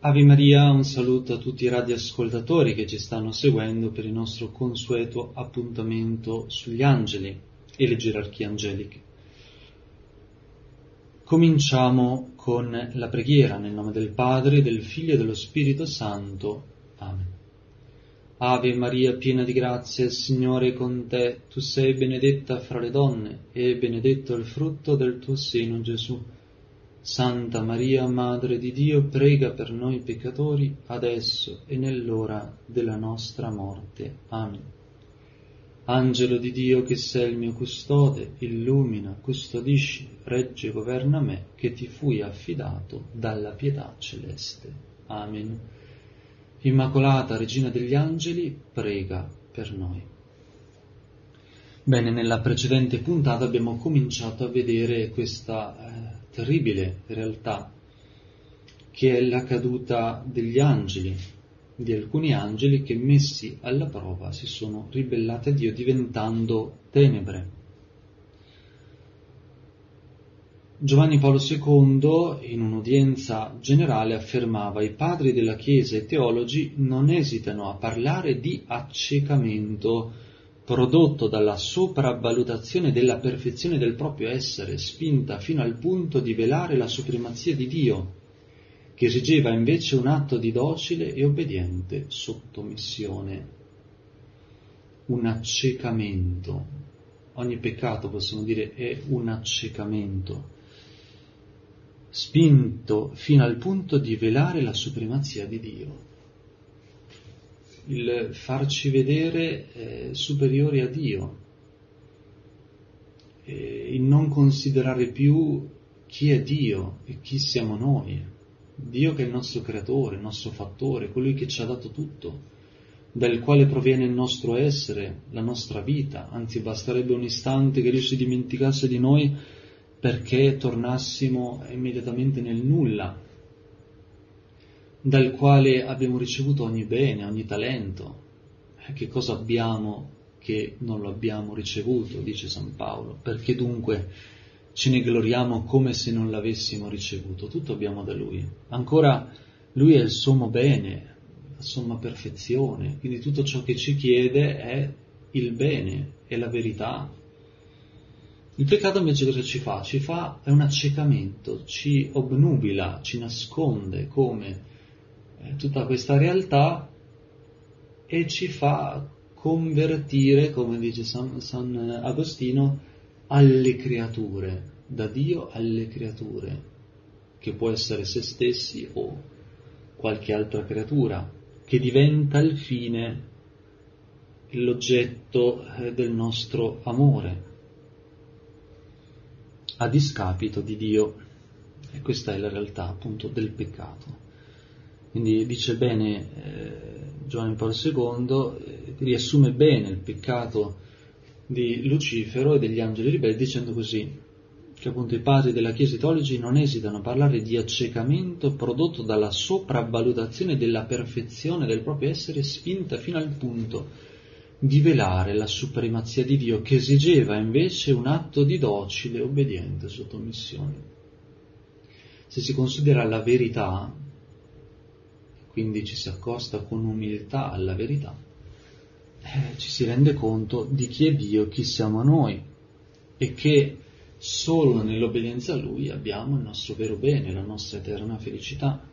Ave Maria, un saluto a tutti i radioascoltatori che ci stanno seguendo per il nostro consueto appuntamento sugli angeli e le gerarchie angeliche. Cominciamo con la preghiera nel nome del Padre, del Figlio e dello Spirito Santo. Amen. Ave Maria, piena di grazia, il Signore è con te. Tu sei benedetta fra le donne e benedetto il frutto del tuo seno, Gesù. Santa Maria, Madre di Dio, prega per noi peccatori, adesso e nell'ora della nostra morte. Amen. Angelo di Dio, che sei il mio custode, illumina, custodisci, regge e governa me, che ti fui affidato dalla pietà celeste. Amen. Immacolata, Regina degli Angeli, prega per noi. Bene, nella precedente puntata abbiamo cominciato a vedere questa terribile realtà che è la caduta degli angeli, di alcuni angeli che messi alla prova si sono ribellati a Dio diventando tenebre. Giovanni Paolo II in un'udienza generale affermava: i padri della Chiesa e i teologi non esitano a parlare di accecamento prodotto dalla sopravvalutazione della perfezione del proprio essere, spinta fino al punto di velare la supremazia di Dio, che esigeva invece un atto di docile e obbediente sottomissione. Un accecamento. Ogni peccato, possiamo dire, è un accecamento, spinto fino al punto di velare la supremazia di Dio. Il farci vedere superiori a Dio, il non considerare più chi è Dio e chi siamo noi. Dio che è il nostro creatore, il nostro fattore, colui che ci ha dato tutto, dal quale proviene il nostro essere, la nostra vita. Anzi, basterebbe un istante che Dio si dimenticasse di noi perché tornassimo immediatamente nel nulla, dal quale abbiamo ricevuto ogni bene, ogni talento. Che cosa abbiamo che non lo abbiamo ricevuto, dice San Paolo? Perché dunque ce ne gloriamo come se non l'avessimo ricevuto? Tutto abbiamo da Lui. Ancora, Lui è il sommo bene, la somma perfezione, quindi tutto ciò che ci chiede è il bene, è la verità. Il peccato invece cosa ci fa? È un accecamento, ci obnubila, ci nasconde come tutta questa realtà e ci fa convertire, come dice San Agostino, alle creature, da Dio alle creature, che può essere se stessi o qualche altra creatura, che diventa il fine, l'oggetto del nostro amore, a discapito di Dio. E questa è la realtà appunto del peccato. Quindi dice bene Giovanni Paolo II, riassume bene il peccato di Lucifero e degli angeli ribelli dicendo così, che appunto i padri della Chiesa e i teologi non esitano a parlare di accecamento prodotto dalla sopravvalutazione della perfezione del proprio essere, spinta fino al punto di velare la supremazia di Dio, che esigeva invece un atto di docile e obbediente sottomissione. Se si considera la verità, quindi ci si accosta con umiltà alla verità, ci si rende conto di chi è Dio, chi siamo noi, e che solo nell'obbedienza a Lui abbiamo il nostro vero bene, la nostra eterna felicità.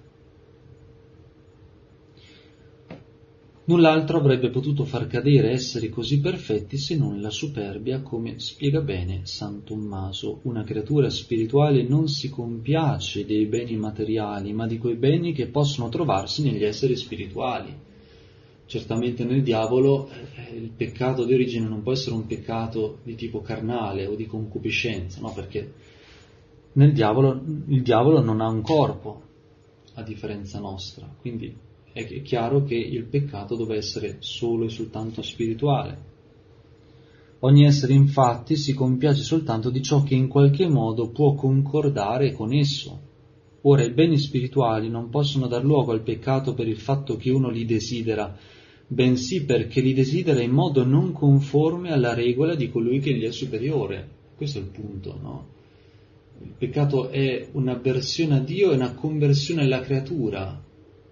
Null'altro avrebbe potuto far cadere esseri così perfetti se non la superbia, come spiega bene San Tommaso. Una creatura spirituale non si compiace dei beni materiali, ma di quei beni che possono trovarsi negli esseri spirituali. Certamente nel diavolo il peccato di origine non può essere un peccato di tipo carnale o di concupiscenza, no? Perché il diavolo non ha un corpo, a differenza nostra, quindi è chiaro che il peccato deve essere solo e soltanto spirituale. Ogni essere infatti si compiace soltanto di ciò che in qualche modo può concordare con esso. Ora i beni spirituali non possono dar luogo al peccato per il fatto che uno li desidera, bensì perché li desidera in modo non conforme alla regola di colui che gli è superiore. Questo è il punto, no? Il peccato è un'avversione a Dio e una conversione alla creatura,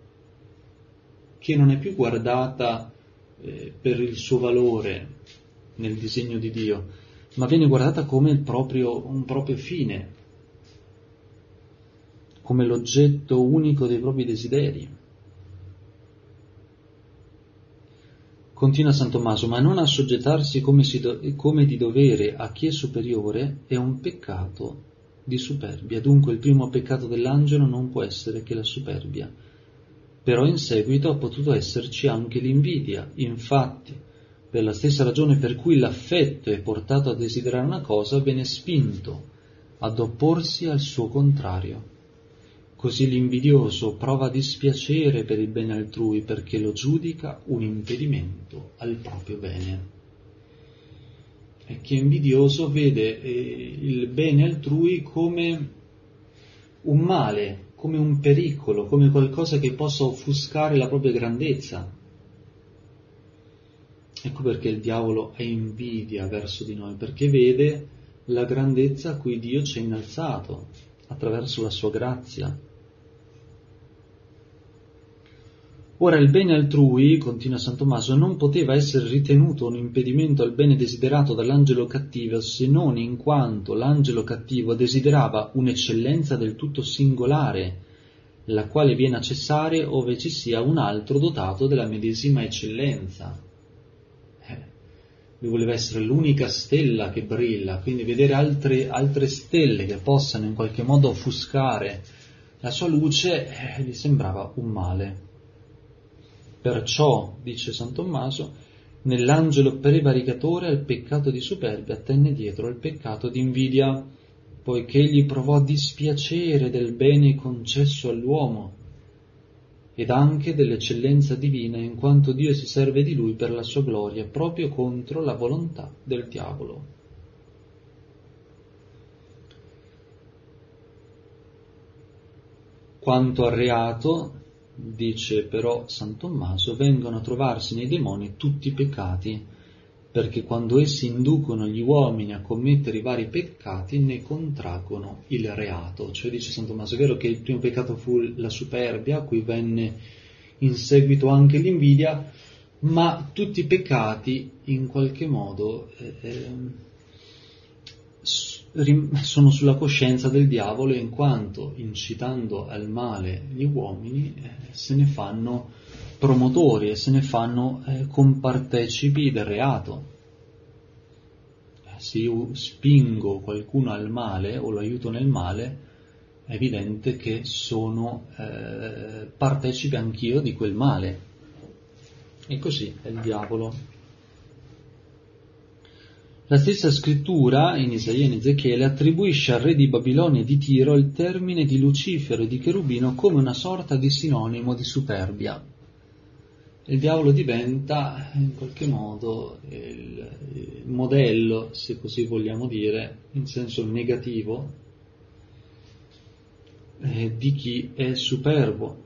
che non è più guardata per il suo valore nel disegno di Dio, ma viene guardata come un proprio fine, come l'oggetto unico dei propri desideri. Continua San Tommaso, ma non assoggettarsi come di dovere a chi è superiore è un peccato di superbia. Dunque il primo peccato dell'angelo non può essere che la superbia. Però in seguito ha potuto esserci anche l'invidia. Infatti, per la stessa ragione per cui l'affetto è portato a desiderare una cosa, viene spinto ad opporsi al suo contrario. Così l'invidioso prova dispiacere per il bene altrui perché lo giudica un impedimento al proprio bene. E chi è invidioso vede il bene altrui come un male, come un pericolo, come qualcosa che possa offuscare la propria grandezza. Ecco perché il diavolo ha invidia verso di noi, perché vede la grandezza a cui Dio ci ha innalzato attraverso la sua grazia. Ora il bene altrui, continua San Tommaso, non poteva essere ritenuto un impedimento al bene desiderato dall'angelo cattivo se non in quanto l'angelo cattivo desiderava un'eccellenza del tutto singolare, la quale viene a cessare ove ci sia un altro dotato della medesima eccellenza. Lui voleva essere l'unica stella che brilla, quindi vedere altre stelle che possano in qualche modo offuscare la sua luce gli sembrava un male. Perciò, dice San Tommaso, nell'angelo prevaricatore al peccato di superbia tenne dietro al peccato di invidia, poiché egli provò dispiacere del bene concesso all'uomo ed anche dell'eccellenza divina, in quanto Dio si serve di lui per la sua gloria, proprio contro la volontà del diavolo. Quanto al reato, dice però San Tommaso, vengono a trovarsi nei demoni tutti i peccati, perché quando essi inducono gli uomini a commettere i vari peccati ne contraggono il reato. Cioè, dice San Tommaso, è vero che il primo peccato fu la superbia, a cui venne in seguito anche l'invidia, ma tutti i peccati in qualche modo sono sulla coscienza del diavolo, in quanto incitando al male gli uomini se ne fanno promotori e se ne fanno compartecipi del reato. Se io spingo qualcuno al male o lo aiuto nel male, è evidente che sono partecipe anch'io di quel male. E così è il diavolo. La stessa scrittura, in Isaia e in Ezechiele, attribuisce al re di Babilonia e di Tiro il termine di Lucifero e di Cherubino come una sorta di sinonimo di superbia. Il diavolo diventa in qualche modo il modello, se così vogliamo dire, in senso negativo, di chi è superbo.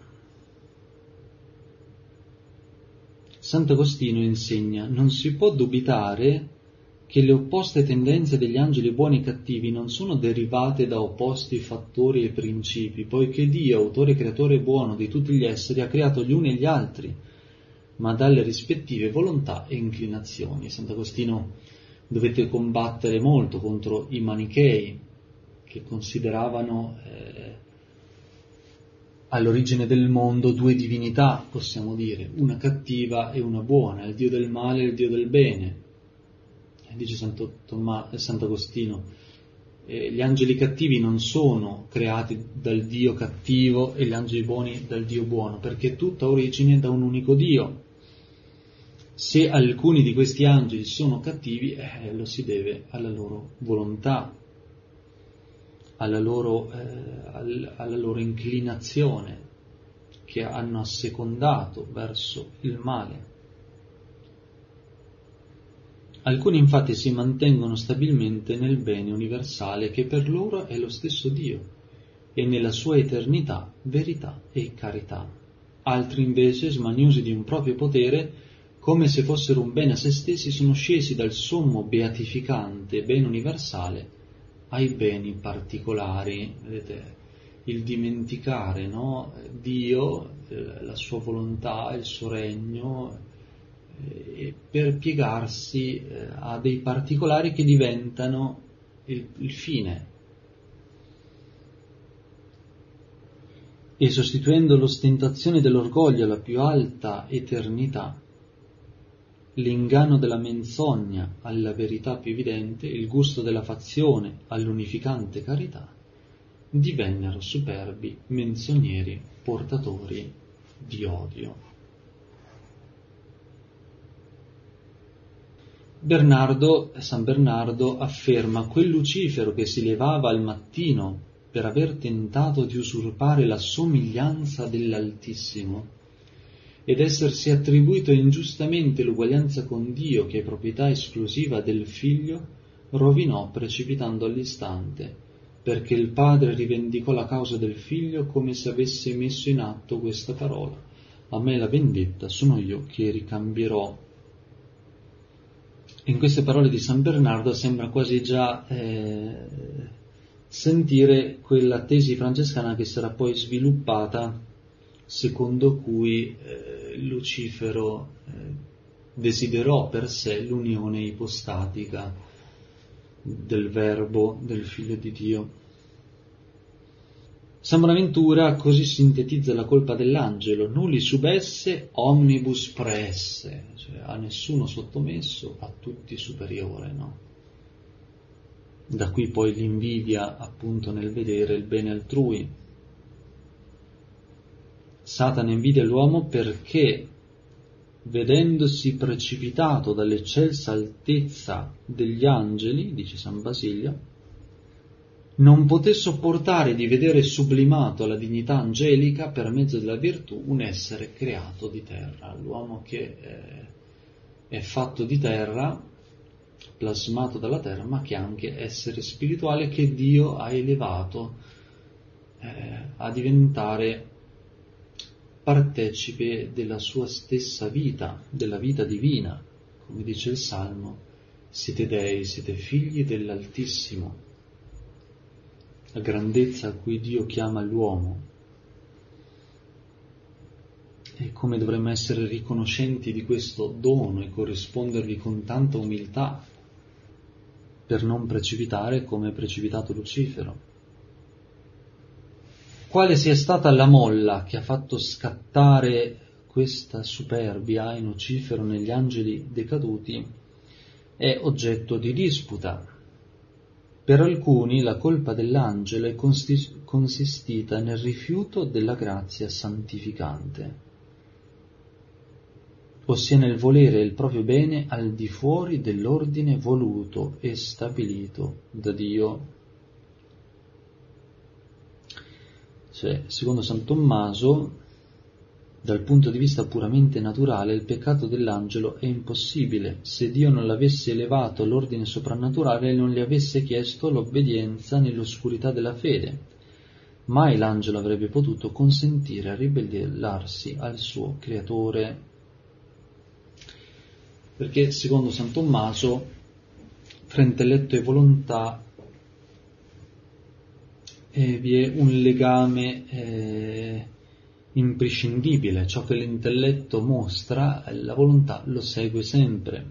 Sant'Agostino insegna: non si può dubitare che le opposte tendenze degli angeli buoni e cattivi non sono derivate da opposti fattori e principi, poiché Dio, autore e creatore buono di tutti gli esseri, ha creato gli uni e gli altri, ma dalle rispettive volontà e inclinazioni. Sant'Agostino dovette combattere molto contro i manichei, che consideravano all'origine del mondo due divinità, possiamo dire, una cattiva e una buona, il Dio del male e il Dio del bene. Dice Sant'Agostino, gli angeli cattivi non sono creati dal Dio cattivo e gli angeli buoni dal Dio buono, perché tutta origine da un unico Dio. Se alcuni di questi angeli sono cattivi, lo si deve alla loro volontà, alla loro inclinazione che hanno assecondato verso il male. Alcuni infatti si mantengono stabilmente nel bene universale che per loro è lo stesso Dio e nella sua eternità, verità e carità. Altri invece, smaniosi di un proprio potere, come se fossero un bene a se stessi, sono scesi dal sommo beatificante bene universale ai beni particolari. Vedete, il dimenticare, no? Dio, la sua volontà, il suo regno, per piegarsi a dei particolari che diventano il fine. E sostituendo l'ostentazione dell'orgoglio alla più alta eternità, l'inganno della menzogna alla verità più evidente, il gusto della fazione all'unificante carità, divennero superbi, menzogneri, portatori di odio. San Bernardo afferma: quel Lucifero che si levava al mattino per aver tentato di usurpare la somiglianza dell'Altissimo ed essersi attribuito ingiustamente l'uguaglianza con Dio, che è proprietà esclusiva del Figlio, rovinò precipitando all'istante, perché il Padre rivendicò la causa del Figlio come se avesse messo in atto questa parola: a me la vendetta, sono io che ricambierò. In queste parole di San Bernardo sembra quasi già sentire quella tesi francescana che sarà poi sviluppata, secondo cui Lucifero desiderò per sé l'unione ipostatica del Verbo, del Figlio di Dio. San Bonaventura così sintetizza la colpa dell'angelo: nulli subesse omnibus praesse, cioè a nessuno sottomesso, a tutti superiore, no? Da qui poi l'invidia appunto nel vedere il bene altrui. Satana invidia l'uomo perché, vedendosi precipitato dall'eccelsa altezza degli angeli, dice San Basilio, non poté sopportare di vedere sublimato alla dignità angelica per mezzo della virtù un essere creato di terra. L'uomo che è fatto di terra, plasmato dalla terra, ma che è anche essere spirituale che Dio ha elevato a diventare partecipe della sua stessa vita, della vita divina. Come dice il Salmo: siete dei, siete figli dell'Altissimo. La grandezza a cui Dio chiama l'uomo, e come dovremmo essere riconoscenti di questo dono e corrispondervi con tanta umiltà per non precipitare come è precipitato Lucifero. Quale sia stata la molla che ha fatto scattare questa superbia in Lucifero negli angeli decaduti è oggetto di disputa. Per alcuni la colpa dell'angelo è consistita nel rifiuto della grazia santificante, ossia nel volere il proprio bene al di fuori dell'ordine voluto e stabilito da Dio. Cioè, secondo San Tommaso, dal punto di vista puramente naturale, il peccato dell'angelo è impossibile se Dio non l'avesse elevato all'ordine soprannaturale e non gli avesse chiesto l'obbedienza nell'oscurità della fede. Mai l'angelo avrebbe potuto consentire a ribellarsi al suo creatore. Perché, secondo San Tommaso, fra intelletto e volontà vi è un legame imprescindibile. Ciò che l'intelletto mostra, la volontà lo segue sempre.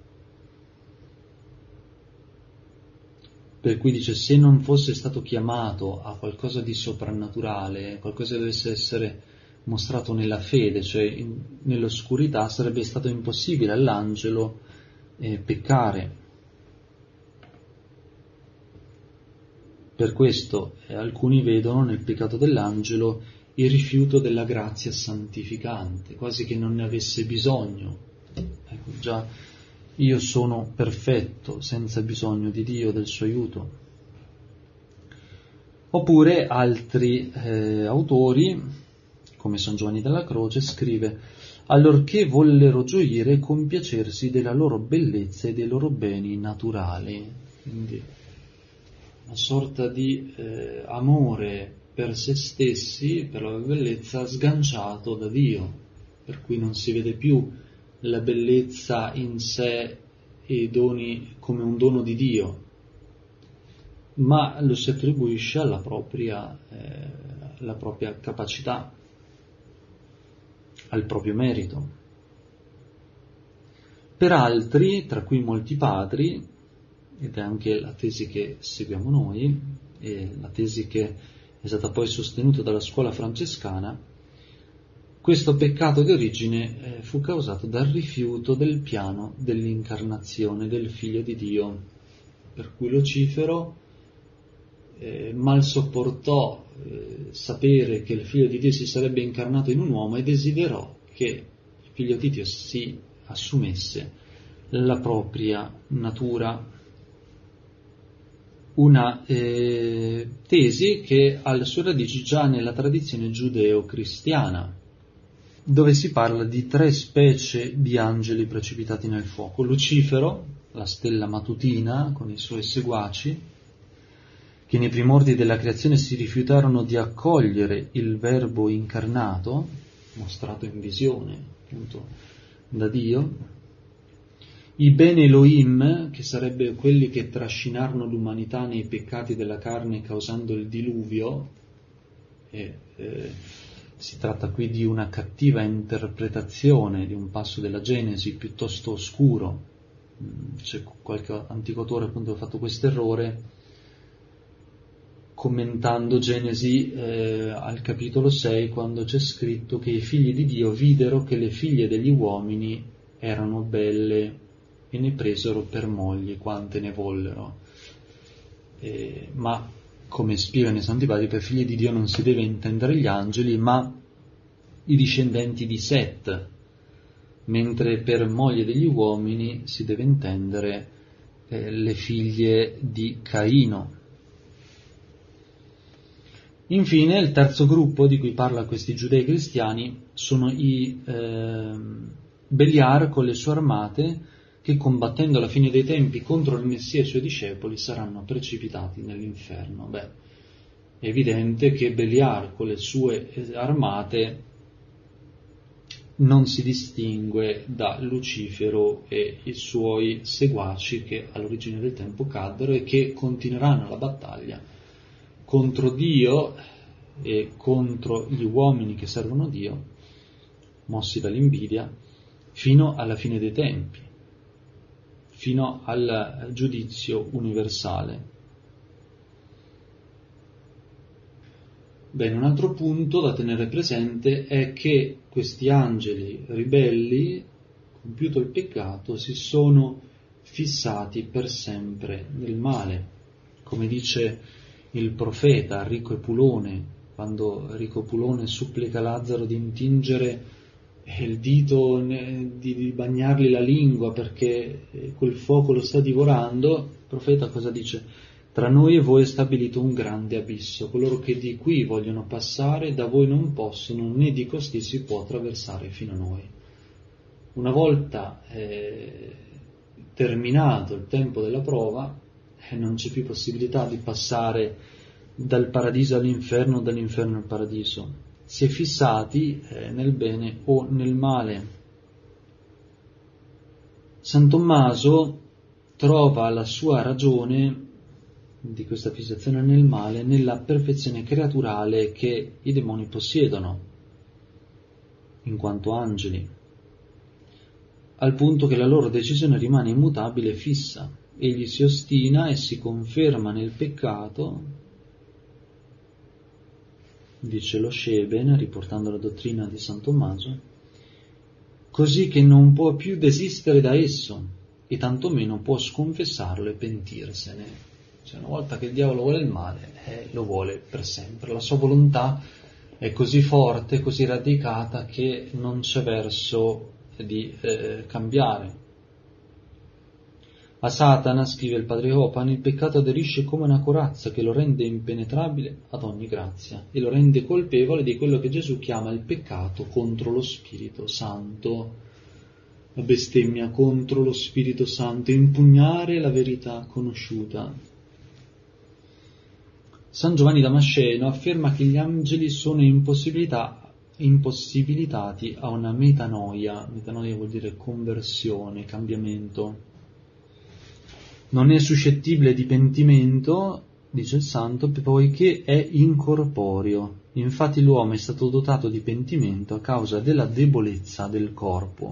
Per cui dice: se non fosse stato chiamato a qualcosa di soprannaturale, qualcosa che dovesse essere mostrato nella fede, cioè nell'oscurità, sarebbe stato impossibile all'angelo peccare. Per questo alcuni vedono nel peccato dell'angelo il rifiuto della grazia santificante, quasi che non ne avesse bisogno. Ecco, già io sono perfetto, senza bisogno di Dio, del suo aiuto. Oppure altri autori, come San Giovanni della Croce, scrive: allorché vollero gioire e compiacersi della loro bellezza e dei loro beni naturali. Quindi una sorta di amore per se stessi, per la bellezza, sganciato da Dio, per cui non si vede più la bellezza in sé e i doni come un dono di Dio, ma lo si attribuisce alla propria capacità, al proprio merito. Per altri, tra cui molti padri, ed è anche la tesi che seguiamo noi, e la tesi che è stata poi sostenuta dalla scuola francescana, questo peccato di origine fu causato dal rifiuto del piano dell'incarnazione del Figlio di Dio, per cui Lucifero mal sopportò sapere che il Figlio di Dio si sarebbe incarnato in un uomo e desiderò che il Figlio di Dio si assumesse la propria natura. Una tesi che ha le sue radici già nella tradizione giudeo-cristiana, dove si parla di 3 specie di angeli precipitati nel fuoco. Lucifero, la stella mattutina con i suoi seguaci, che nei primordi della creazione si rifiutarono di accogliere il Verbo incarnato, mostrato in visione appunto da Dio. I Ben Elohim, che sarebbero quelli che trascinarono l'umanità nei peccati della carne causando il diluvio, si tratta qui di una cattiva interpretazione di un passo della Genesi piuttosto oscuro. C'è qualche antico autore appunto che ha fatto questo errore commentando Genesi al capitolo 6, quando c'è scritto che i figli di Dio videro che le figlie degli uomini erano belle e ne presero per mogli quante ne vollero. Ma, come spiegano i Santi Padri, per figli di Dio non si deve intendere gli angeli, ma i discendenti di Set, mentre per moglie degli uomini si deve intendere le figlie di Caino. Infine, il terzo gruppo di cui parla questi giudei cristiani sono i Beliar con le sue armate, che combattendo alla fine dei tempi contro il Messia e i suoi discepoli saranno precipitati nell'inferno. Beh, è evidente che Beliar con le sue armate non si distingue da Lucifero e i suoi seguaci che all'origine del tempo caddero e che continueranno la battaglia contro Dio e contro gli uomini che servono Dio, mossi dall'invidia, fino alla fine dei tempi, fino al giudizio universale. Bene, un altro punto da tenere presente è che questi angeli ribelli, compiuto il peccato, si sono fissati per sempre nel male. Come dice il profeta Rico Epulone, quando Rico Epulone supplica Lazzaro di intingere il dito, di bagnargli la lingua perché quel fuoco lo sta divorando, il profeta cosa dice? Tra noi e voi è stabilito un grande abisso, coloro che di qui vogliono passare da voi non possono, né di costì si può attraversare fino a noi. Una volta terminato il tempo della prova, non c'è più possibilità di passare dal paradiso all'inferno, dall'inferno al paradiso. Si è fissati nel bene o nel male. San Tommaso trova la sua ragione di questa fissazione nel male nella perfezione creaturale che i demoni possiedono, in quanto angeli, al punto che la loro decisione rimane immutabile e fissa. Egli si ostina e si conferma nel peccato, dice lo Sheben, riportando la dottrina di San Tommaso, così che non può più desistere da esso e tantomeno può sconfessarlo e pentirsene. Cioè, una volta che il diavolo vuole il male, lo vuole per sempre. La sua volontà è così forte, così radicata, che non c'è verso di cambiare. A Satana, scrive il padre Hopan, il peccato aderisce come una corazza che lo rende impenetrabile ad ogni grazia e lo rende colpevole di quello che Gesù chiama il peccato contro lo Spirito Santo, la bestemmia contro lo Spirito Santo, impugnare la verità conosciuta. San Giovanni Damasceno afferma che gli angeli sono impossibilitati a una metanoia. Metanoia vuol dire conversione, cambiamento. Non è suscettibile di pentimento dice il santo, poiché è incorporeo. Infatti l'uomo è stato dotato di pentimento a causa della debolezza del corpo.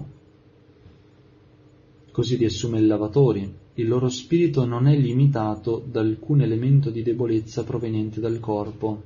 Così riassume il Lavatori: il loro spirito non è limitato da alcun elemento di debolezza proveniente dal corpo,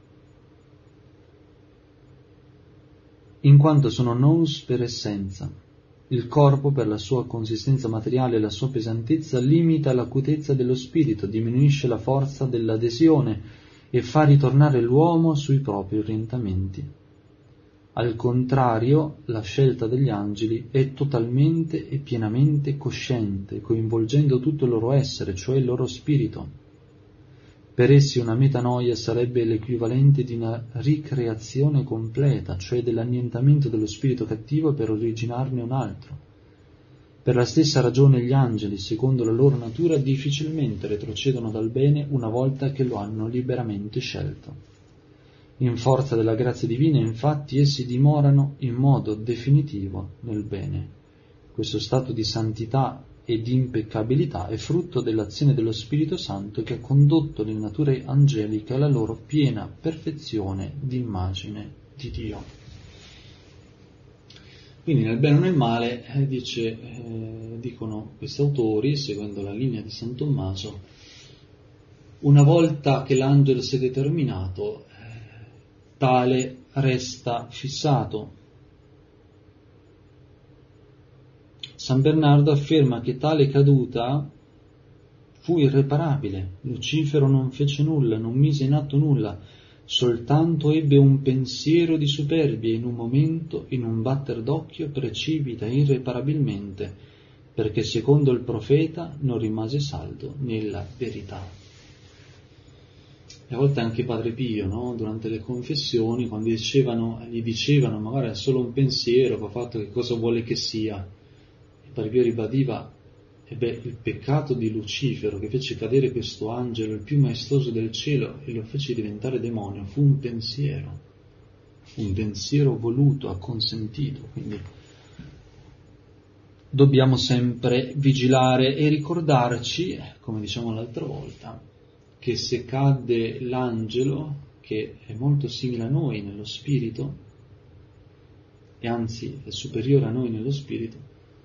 in quanto sono nous per essenza. Il corpo, per la sua consistenza materiale e la sua pesantezza, limita l'acutezza dello spirito, diminuisce la forza dell'adesione e fa ritornare l'uomo sui propri orientamenti. Al contrario, la scelta degli angeli è totalmente e pienamente cosciente, coinvolgendo tutto il loro essere, cioè il loro spirito. Per essi una metanoia sarebbe l'equivalente di una ricreazione completa, cioè dell'annientamento dello spirito cattivo per originarne un altro. Per la stessa ragione gli angeli, secondo la loro natura, difficilmente retrocedono dal bene una volta che lo hanno liberamente scelto. In forza della grazia divina, infatti, essi dimorano in modo definitivo nel bene. Questo stato di santità e di impeccabilità è frutto dell'azione dello Spirito Santo che ha condotto le nature angeliche alla loro piena perfezione di immagine di Dio. Quindi nel bene o nel male, dicono questi autori, seguendo la linea di San Tommaso, una volta che l'angelo si è determinato, tale resta fissato. San Bernardo afferma che tale caduta fu irreparabile. Lucifero non fece nulla, non mise in atto nulla, soltanto ebbe un pensiero di superbia e in un momento, in un batter d'occhio, precipita irreparabilmente, perché secondo il profeta non rimase saldo nella verità. E a volte anche Padre Pio, no? Durante le confessioni, quando gli dicevano magari è solo un pensiero, ha fatto che cosa vuole che sia, e Padre Pio ribadiva, il peccato di Lucifero che fece cadere questo angelo, il più maestoso del cielo, e lo fece diventare demonio, fu un pensiero voluto, acconsentito. Quindi dobbiamo sempre vigilare e ricordarci, come diciamo l'altra volta, che se cadde l'angelo, che è molto simile a noi nello spirito, e anzi è superiore a noi nello spirito,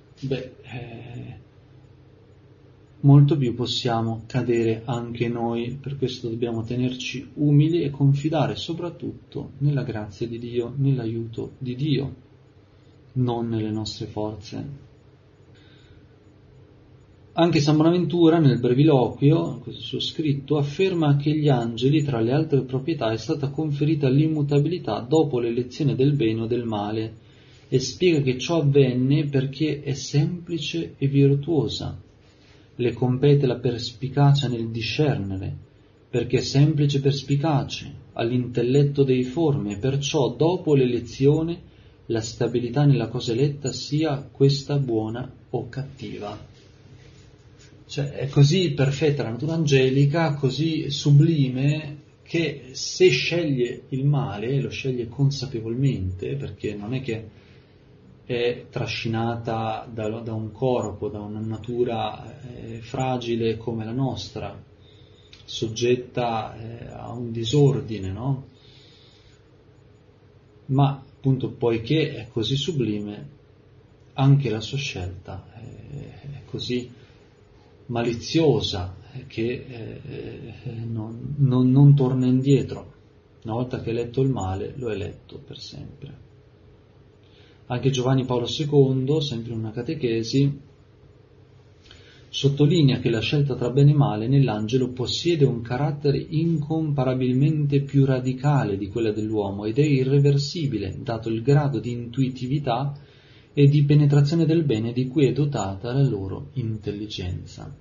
molto più possiamo cadere anche noi. Per questo dobbiamo tenerci umili e confidare soprattutto nella grazia di Dio, nell'aiuto di Dio, non nelle nostre forze. Anche San Bonaventura, nel Breviloquio, questo suo scritto, afferma che agli angeli, tra le altre proprietà, è stata conferita l'immutabilità dopo l'elezione del bene o del male, e spiega che ciò avvenne perché è semplice e virtuosa. Le compete la perspicacia nel discernere, perché è semplice e perspicace, all'intelletto deiforme, perciò dopo l'elezione la stabilità nella cosa eletta sia questa buona o cattiva. Cioè è così perfetta la natura angelica, così sublime, che se sceglie il male, lo sceglie consapevolmente, perché non è che è trascinata da un corpo, da una natura fragile come la nostra, soggetta a un disordine, no? Ma appunto poiché è così sublime, anche la sua scelta è così maliziosa che non torna indietro. Una volta che è eletto il male, lo è eletto per sempre. Anche Giovanni Paolo II, sempre in una catechesi, sottolinea che la scelta tra bene e male nell'angelo possiede un carattere incomparabilmente più radicale di quella dell'uomo ed è irreversibile, dato il grado di intuitività e di penetrazione del bene di cui è dotata la loro intelligenza.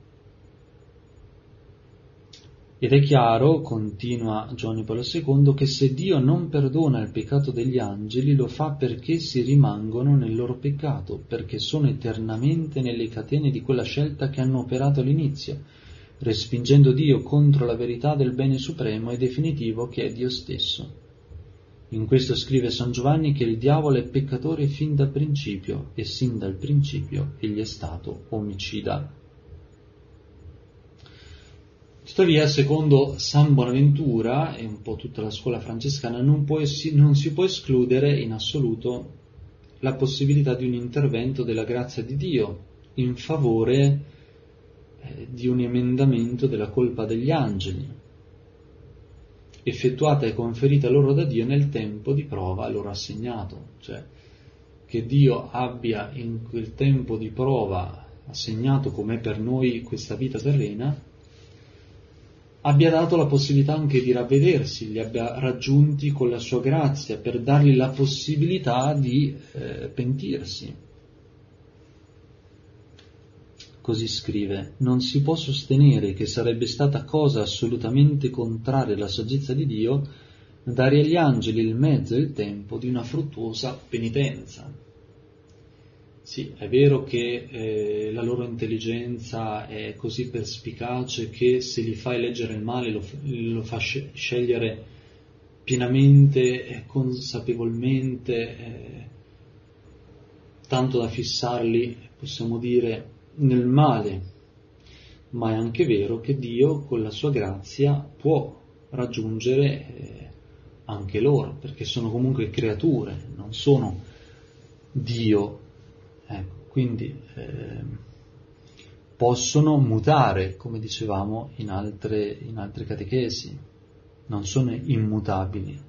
Ed è chiaro, continua Giovanni Paolo II, che se Dio non perdona il peccato degli angeli, lo fa perché si rimangono nel loro peccato, perché sono eternamente nelle catene di quella scelta che hanno operato all'inizio, respingendo Dio contro la verità del bene supremo e definitivo che è Dio stesso. In questo scrive San Giovanni che il diavolo è peccatore fin dal principio, e sin dal principio egli è stato omicida. Tuttavia, secondo San Bonaventura e un po' tutta la scuola francescana, non si può escludere in assoluto la possibilità di un intervento della grazia di Dio in favore di un emendamento della colpa degli angeli, effettuata e conferita loro da Dio nel tempo di prova loro assegnato, cioè che Dio abbia in quel tempo di prova assegnato, come per noi questa vita terrena, abbia dato la possibilità anche di ravvedersi, li abbia raggiunti con la sua grazia per dargli la possibilità di pentirsi. Così scrive: non si può sostenere che sarebbe stata cosa assolutamente contraria alla saggezza di Dio dare agli angeli il mezzo e il tempo di una fruttuosa penitenza. Sì, è vero che la loro intelligenza è così perspicace che se li fa eleggere il male lo fa scegliere pienamente e consapevolmente, tanto da fissarli, possiamo dire, nel male, ma è anche vero che Dio con la sua grazia può raggiungere anche loro, perché sono comunque creature, non sono Dio. Quindi possono mutare, come dicevamo in altre catechesi, non sono immutabili.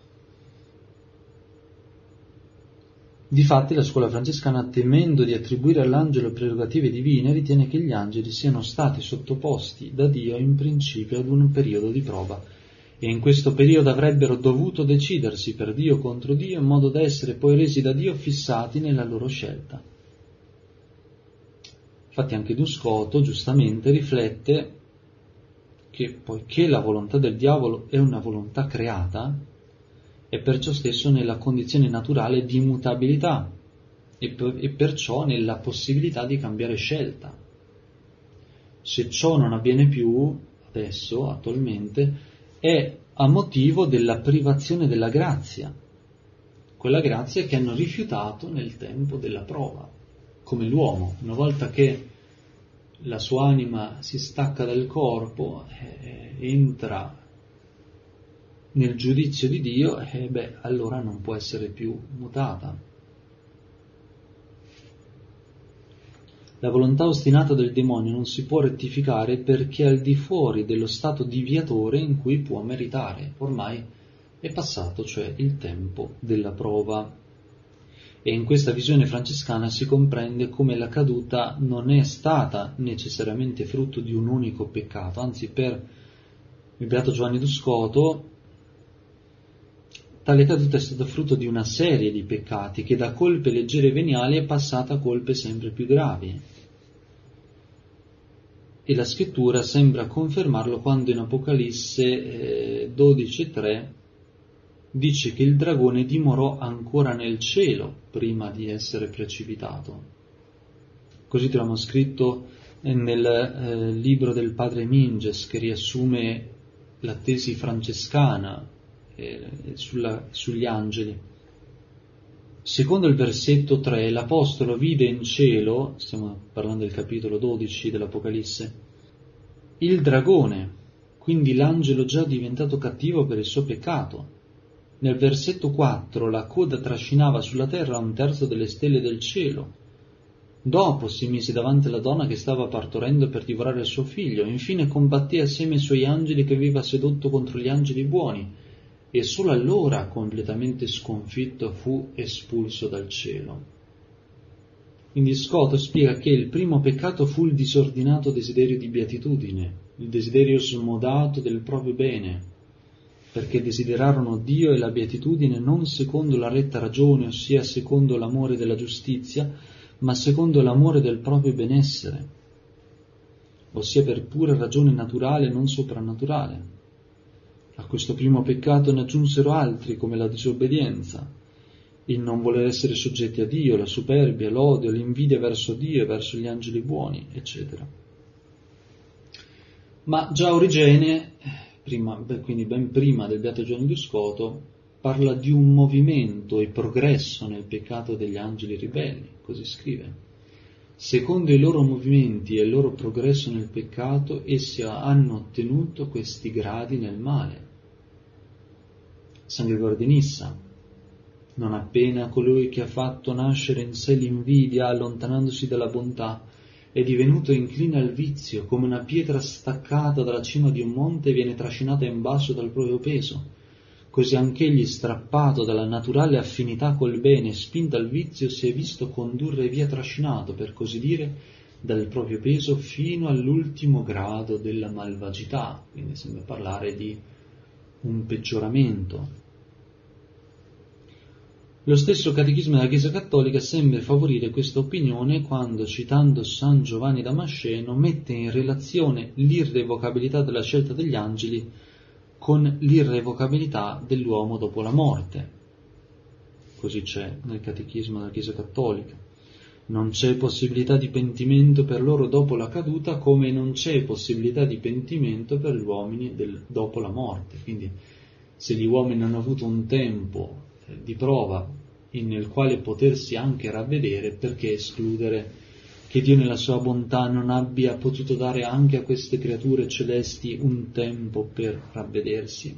Difatti la scuola francescana, temendo di attribuire all'angelo prerogative divine, ritiene che gli angeli siano stati sottoposti da Dio in principio ad un periodo di prova, e in questo periodo avrebbero dovuto decidersi per Dio contro Dio, in modo da essere poi resi da Dio fissati nella loro scelta. Infatti anche Duscoto giustamente riflette che, poiché la volontà del diavolo è una volontà creata, è perciò stesso nella condizione naturale di immutabilità e perciò nella possibilità di cambiare scelta. Se ciò non avviene più adesso, attualmente, è a motivo della privazione della grazia, quella grazia che hanno rifiutato nel tempo della prova, come l'uomo. Una volta che la sua anima si stacca dal corpo, entra nel giudizio di Dio, allora non può essere più mutata. La volontà ostinata del demonio non si può rettificare perché è al di fuori dello stato diviatore in cui può meritare. Ormai è passato, cioè, il tempo della prova. E in questa visione francescana si comprende come la caduta non è stata necessariamente frutto di un unico peccato, anzi per il beato Giovanni Duscoto tale caduta è stata frutto di una serie di peccati che da colpe leggere e veniali è passata a colpe sempre più gravi. E la scrittura sembra confermarlo quando in Apocalisse 12:3 dice che il dragone dimorò ancora nel cielo prima di essere precipitato. Così troviamo scritto nel libro del padre Minges, che riassume la tesi francescana sugli angeli. Secondo il versetto 3, l'Apostolo vide in cielo, stiamo parlando del capitolo 12 dell'Apocalisse, il dragone, quindi l'angelo già diventato cattivo per il suo peccato. Nel versetto 4, la coda trascinava sulla terra 1/3 delle stelle del cielo. Dopo si mise davanti alla donna che stava partorendo per divorare il suo figlio. Infine combatté assieme ai suoi angeli che aveva sedotto contro gli angeli buoni, e solo allora, completamente sconfitto, fu espulso dal cielo. Quindi Scoto spiega che il primo peccato fu il disordinato desiderio di beatitudine, il desiderio smodato del proprio bene, perché desiderarono Dio e la beatitudine non secondo la retta ragione, ossia secondo l'amore della giustizia, ma secondo l'amore del proprio benessere, ossia per pura ragione naturale, non soprannaturale. A questo primo peccato ne aggiunsero altri, come la disobbedienza, il non voler essere soggetti a Dio, la superbia, l'odio, l'invidia verso Dio e verso gli angeli buoni, eccetera. Ma già Origene, quindi ben prima del beato Giovanni Duscoto, parla di un movimento e progresso nel peccato degli angeli ribelli, così scrive. Secondo i loro movimenti e il loro progresso nel peccato, essi hanno ottenuto questi gradi nel male. San Gregorio di Nissa: non appena colui che ha fatto nascere in sé l'invidia, allontanandosi dalla bontà, è divenuto incline al vizio, come una pietra staccata dalla cima di un monte viene trascinata in basso dal proprio peso, così anch'egli, strappato dalla naturale affinità col bene, spinto al vizio, si è visto condurre via trascinato, per così dire, dal proprio peso fino all'ultimo grado della malvagità. Quindi sembra parlare di un peggioramento. Lo stesso Catechismo della Chiesa Cattolica sembra favorire questa opinione quando, citando San Giovanni Damasceno, mette in relazione l'irrevocabilità della scelta degli angeli con l'irrevocabilità dell'uomo dopo la morte. Così c'è nel Catechismo della Chiesa Cattolica. Non c'è possibilità di pentimento per loro dopo la caduta, come non c'è possibilità di pentimento per gli uomini dopo la morte. Quindi, se gli uomini hanno avuto un tempo di prova nel quale potersi anche ravvedere, perché escludere che Dio nella sua bontà non abbia potuto dare anche a queste creature celesti un tempo per ravvedersi?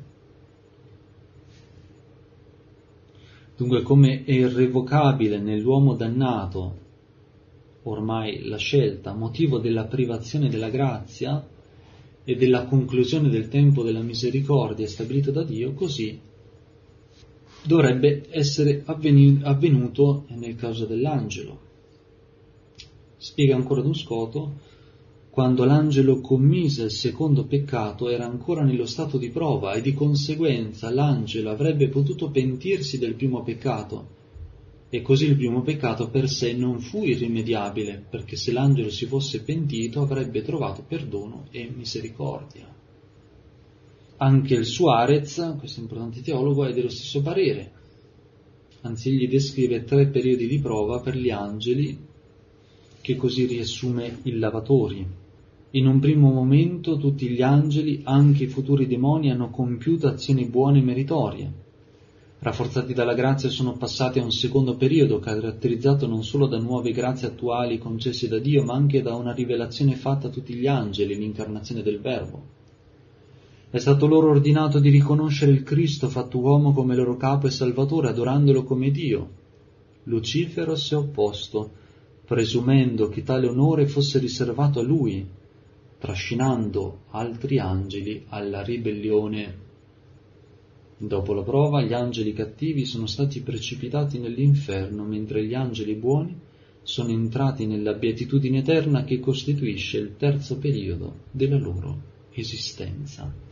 Dunque, come è irrevocabile nell'uomo dannato ormai la scelta, motivo della privazione della grazia e della conclusione del tempo della misericordia stabilito da Dio, così dovrebbe essere avvenuto nel caso dell'angelo. Spiega ancora Don Scoto: quando l'angelo commise il secondo peccato era ancora nello stato di prova e di conseguenza l'angelo avrebbe potuto pentirsi del primo peccato, e così il primo peccato per sé non fu irrimediabile, perché se l'angelo si fosse pentito avrebbe trovato perdono e misericordia. Anche il Suarez, questo importante teologo, è dello stesso parere. Anzi, egli descrive 3 periodi di prova per gli angeli, che così riassume il Lavatori. In un primo momento tutti gli angeli, anche i futuri demoni, hanno compiuto azioni buone e meritorie. Rafforzati dalla grazia sono passati a un secondo periodo, caratterizzato non solo da nuove grazie attuali concesse da Dio, ma anche da una rivelazione fatta a tutti gli angeli, l'incarnazione del Verbo. È stato loro ordinato di riconoscere il Cristo fatto uomo come loro capo e salvatore, adorandolo come Dio. Lucifero si è opposto, presumendo che tale onore fosse riservato a lui, trascinando altri angeli alla ribellione. Dopo la prova, gli angeli cattivi sono stati precipitati nell'inferno, mentre gli angeli buoni sono entrati nella beatitudine eterna, che costituisce il terzo periodo della loro esistenza.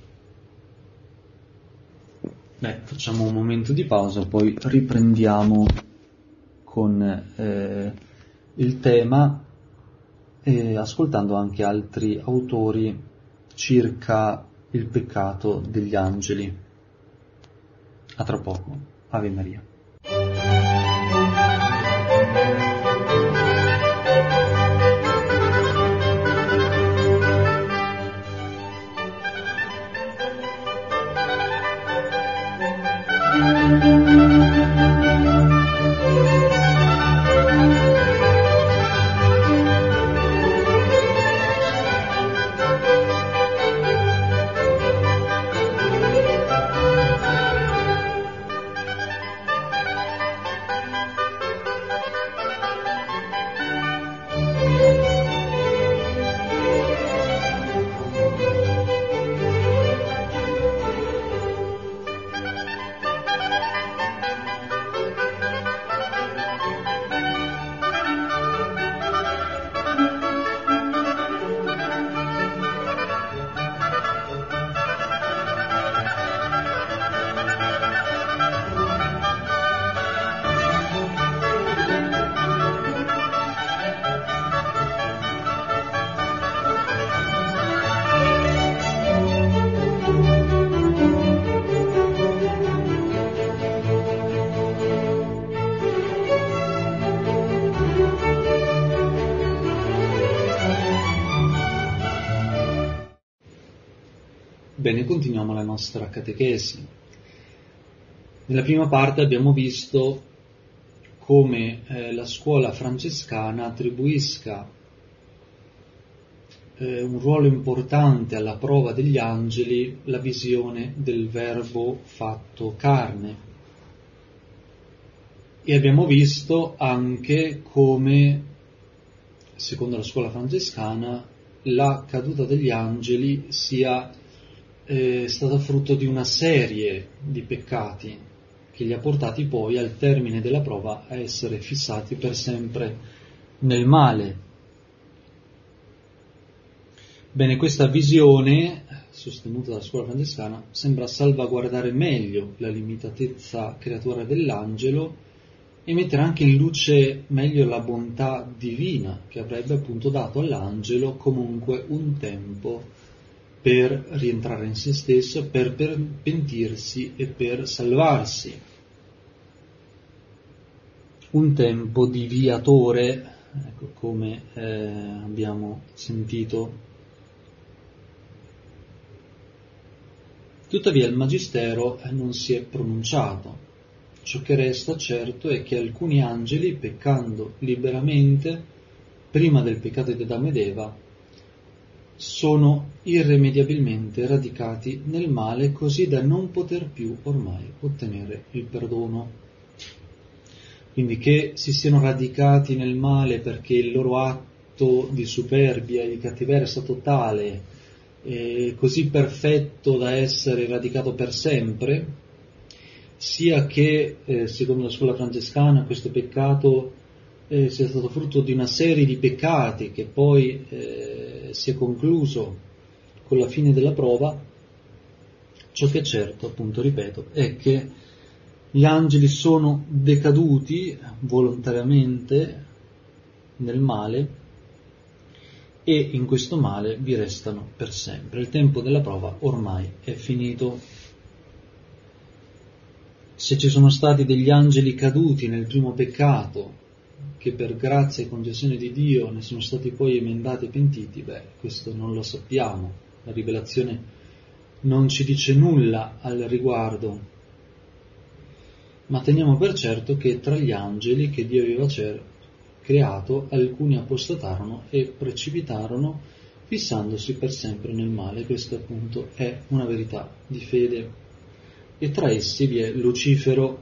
Facciamo un momento di pausa, poi riprendiamo con il tema, ascoltando anche altri autori circa il peccato degli angeli. A tra poco. Ave Maria. Bene, continuiamo la nostra catechesi. Nella prima parte abbiamo visto come la scuola francescana attribuisca un ruolo importante alla prova degli angeli la visione del Verbo fatto carne. E abbiamo visto anche come, secondo la scuola francescana, la caduta degli angeli sia stata frutto di una serie di peccati che li ha portati poi al termine della prova a essere fissati per sempre nel male. Bene, questa visione, sostenuta dalla scuola francescana, sembra salvaguardare meglio la limitatezza creatura dell'angelo e mettere anche in luce meglio la bontà divina che avrebbe appunto dato all'angelo comunque un tempo per rientrare in se stesso, per pentirsi e per salvarsi. Un tempo di viatore, ecco, come abbiamo sentito. Tuttavia il Magistero non si è pronunciato. Ciò che resta certo è che alcuni angeli, peccando liberamente, prima del peccato di Adamo ed Eva, sono irrimediabilmente radicati nel male, così da non poter più ormai ottenere il perdono. Quindi che si siano radicati nel male perché il loro atto di superbia e di cattiveria è stato tale, così perfetto da essere radicato per sempre, sia che, secondo la scuola francescana, questo peccato sia stato frutto di una serie di peccati che poi si è concluso con la fine della prova. Ciò che è certo, appunto, ripeto, è che gli angeli sono decaduti volontariamente nel male e in questo male vi restano per sempre. Il tempo della prova ormai è finito. Se ci sono stati degli angeli caduti nel primo peccato, che per grazia e concessione di Dio ne sono stati poi emendati e pentiti, questo non lo sappiamo. La rivelazione non ci dice nulla al riguardo, ma teniamo per certo che tra gli angeli che Dio aveva creato, alcuni apostatarono e precipitarono, fissandosi per sempre nel male. Questa appunto è una verità di fede. E tra essi vi è Lucifero.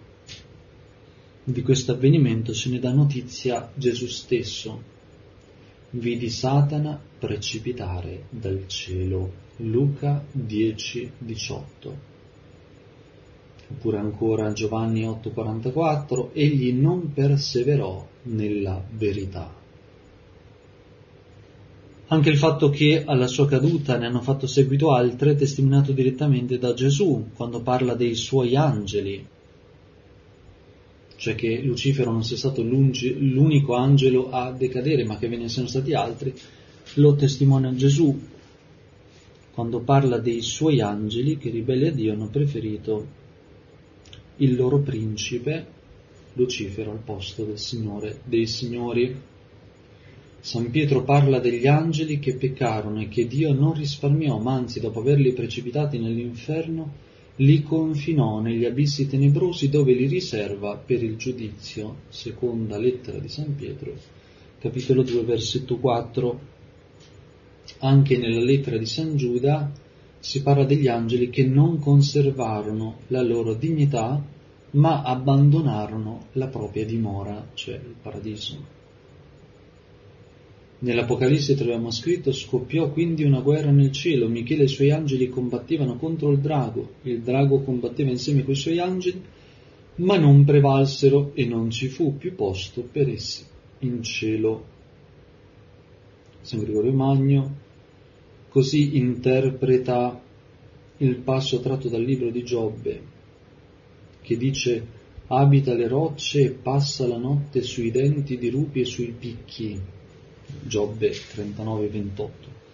Di questo avvenimento ce ne dà notizia Gesù stesso. Vidi Satana precipitare dal cielo. Luca 10:18. Oppure ancora Giovanni 8:44, egli non perseverò nella verità. Anche il fatto che alla sua caduta ne hanno fatto seguito altre è testimoniato direttamente da Gesù quando parla dei suoi angeli, cioè che Lucifero non sia stato l'unico angelo a decadere, ma che ve ne siano stati altri. Lo testimonia Gesù quando parla dei suoi angeli che, ribelli a Dio, hanno preferito il loro principe Lucifero al posto del Signore dei Signori. San Pietro parla degli angeli che peccarono e che Dio non risparmiò, ma anzi, dopo averli precipitati nell'inferno, li confinò negli abissi tenebrosi dove li riserva per il giudizio. Seconda lettera di San Pietro, capitolo 2, versetto 4. Anche nella lettera di San Giuda si parla degli angeli che non conservarono la loro dignità, ma abbandonarono la propria dimora, cioè il paradiso. Nell'Apocalisse troviamo scritto: scoppiò quindi una guerra nel cielo, Michele e i suoi angeli combattevano contro il drago combatteva insieme coi suoi angeli, ma non prevalsero e non ci fu più posto per essi in cielo. San Gregorio Magno così interpreta il passo tratto dal libro di Giobbe, che dice: abita le rocce e passa la notte sui denti di rupi e sui picchi. Giobbe 39:28.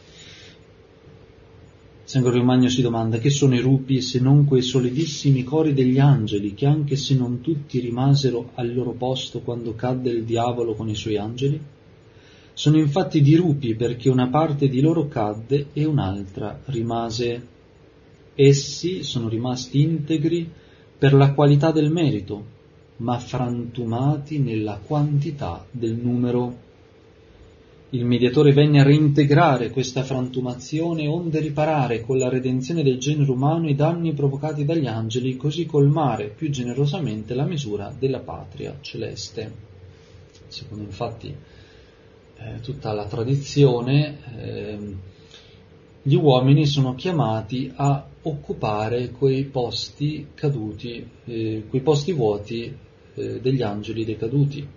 San Gregorio Magno si domanda: che sono i rupi se non quei solidissimi cori degli angeli, che anche se non tutti rimasero al loro posto quando cadde il diavolo con i suoi angeli? Sono infatti dirupi perché una parte di loro cadde e un'altra rimase. Essi sono rimasti integri per la qualità del merito, ma frantumati nella quantità del numero. Il mediatore venne a reintegrare questa frantumazione onde riparare con la redenzione del genere umano i danni provocati dagli angeli, così colmare più generosamente la misura della patria celeste. Secondo infatti tutta la tradizione, gli uomini sono chiamati a occupare quei posti caduti, quei posti vuoti degli angeli decaduti.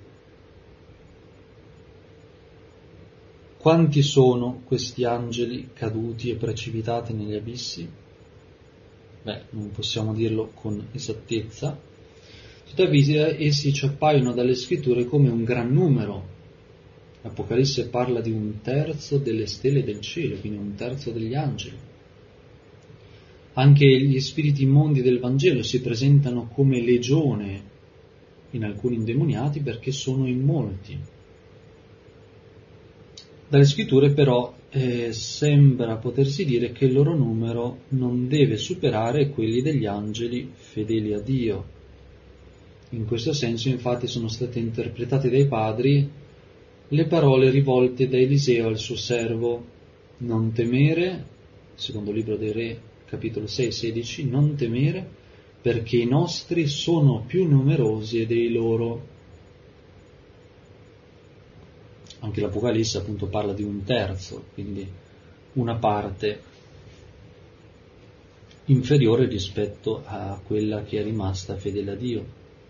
Quanti sono questi angeli caduti e precipitati negli abissi? Non possiamo dirlo con esattezza. Tuttavia essi ci appaiono dalle scritture come un gran numero. L'Apocalisse parla di 1/3 delle stelle del cielo, quindi 1/3 degli angeli. Anche gli spiriti immondi del Vangelo si presentano come legione in alcuni indemoniati perché sono in molti. Dalle scritture però sembra potersi dire che il loro numero non deve superare quelli degli angeli fedeli a Dio. In questo senso infatti sono state interpretate dai padri le parole rivolte da Eliseo al suo servo: non temere, secondo libro dei Re, capitolo 6-16, non temere, perché i nostri sono più numerosi dei loro. Anche l'Apocalisse appunto parla di 1/3, quindi una parte inferiore rispetto a quella che è rimasta fedele a Dio.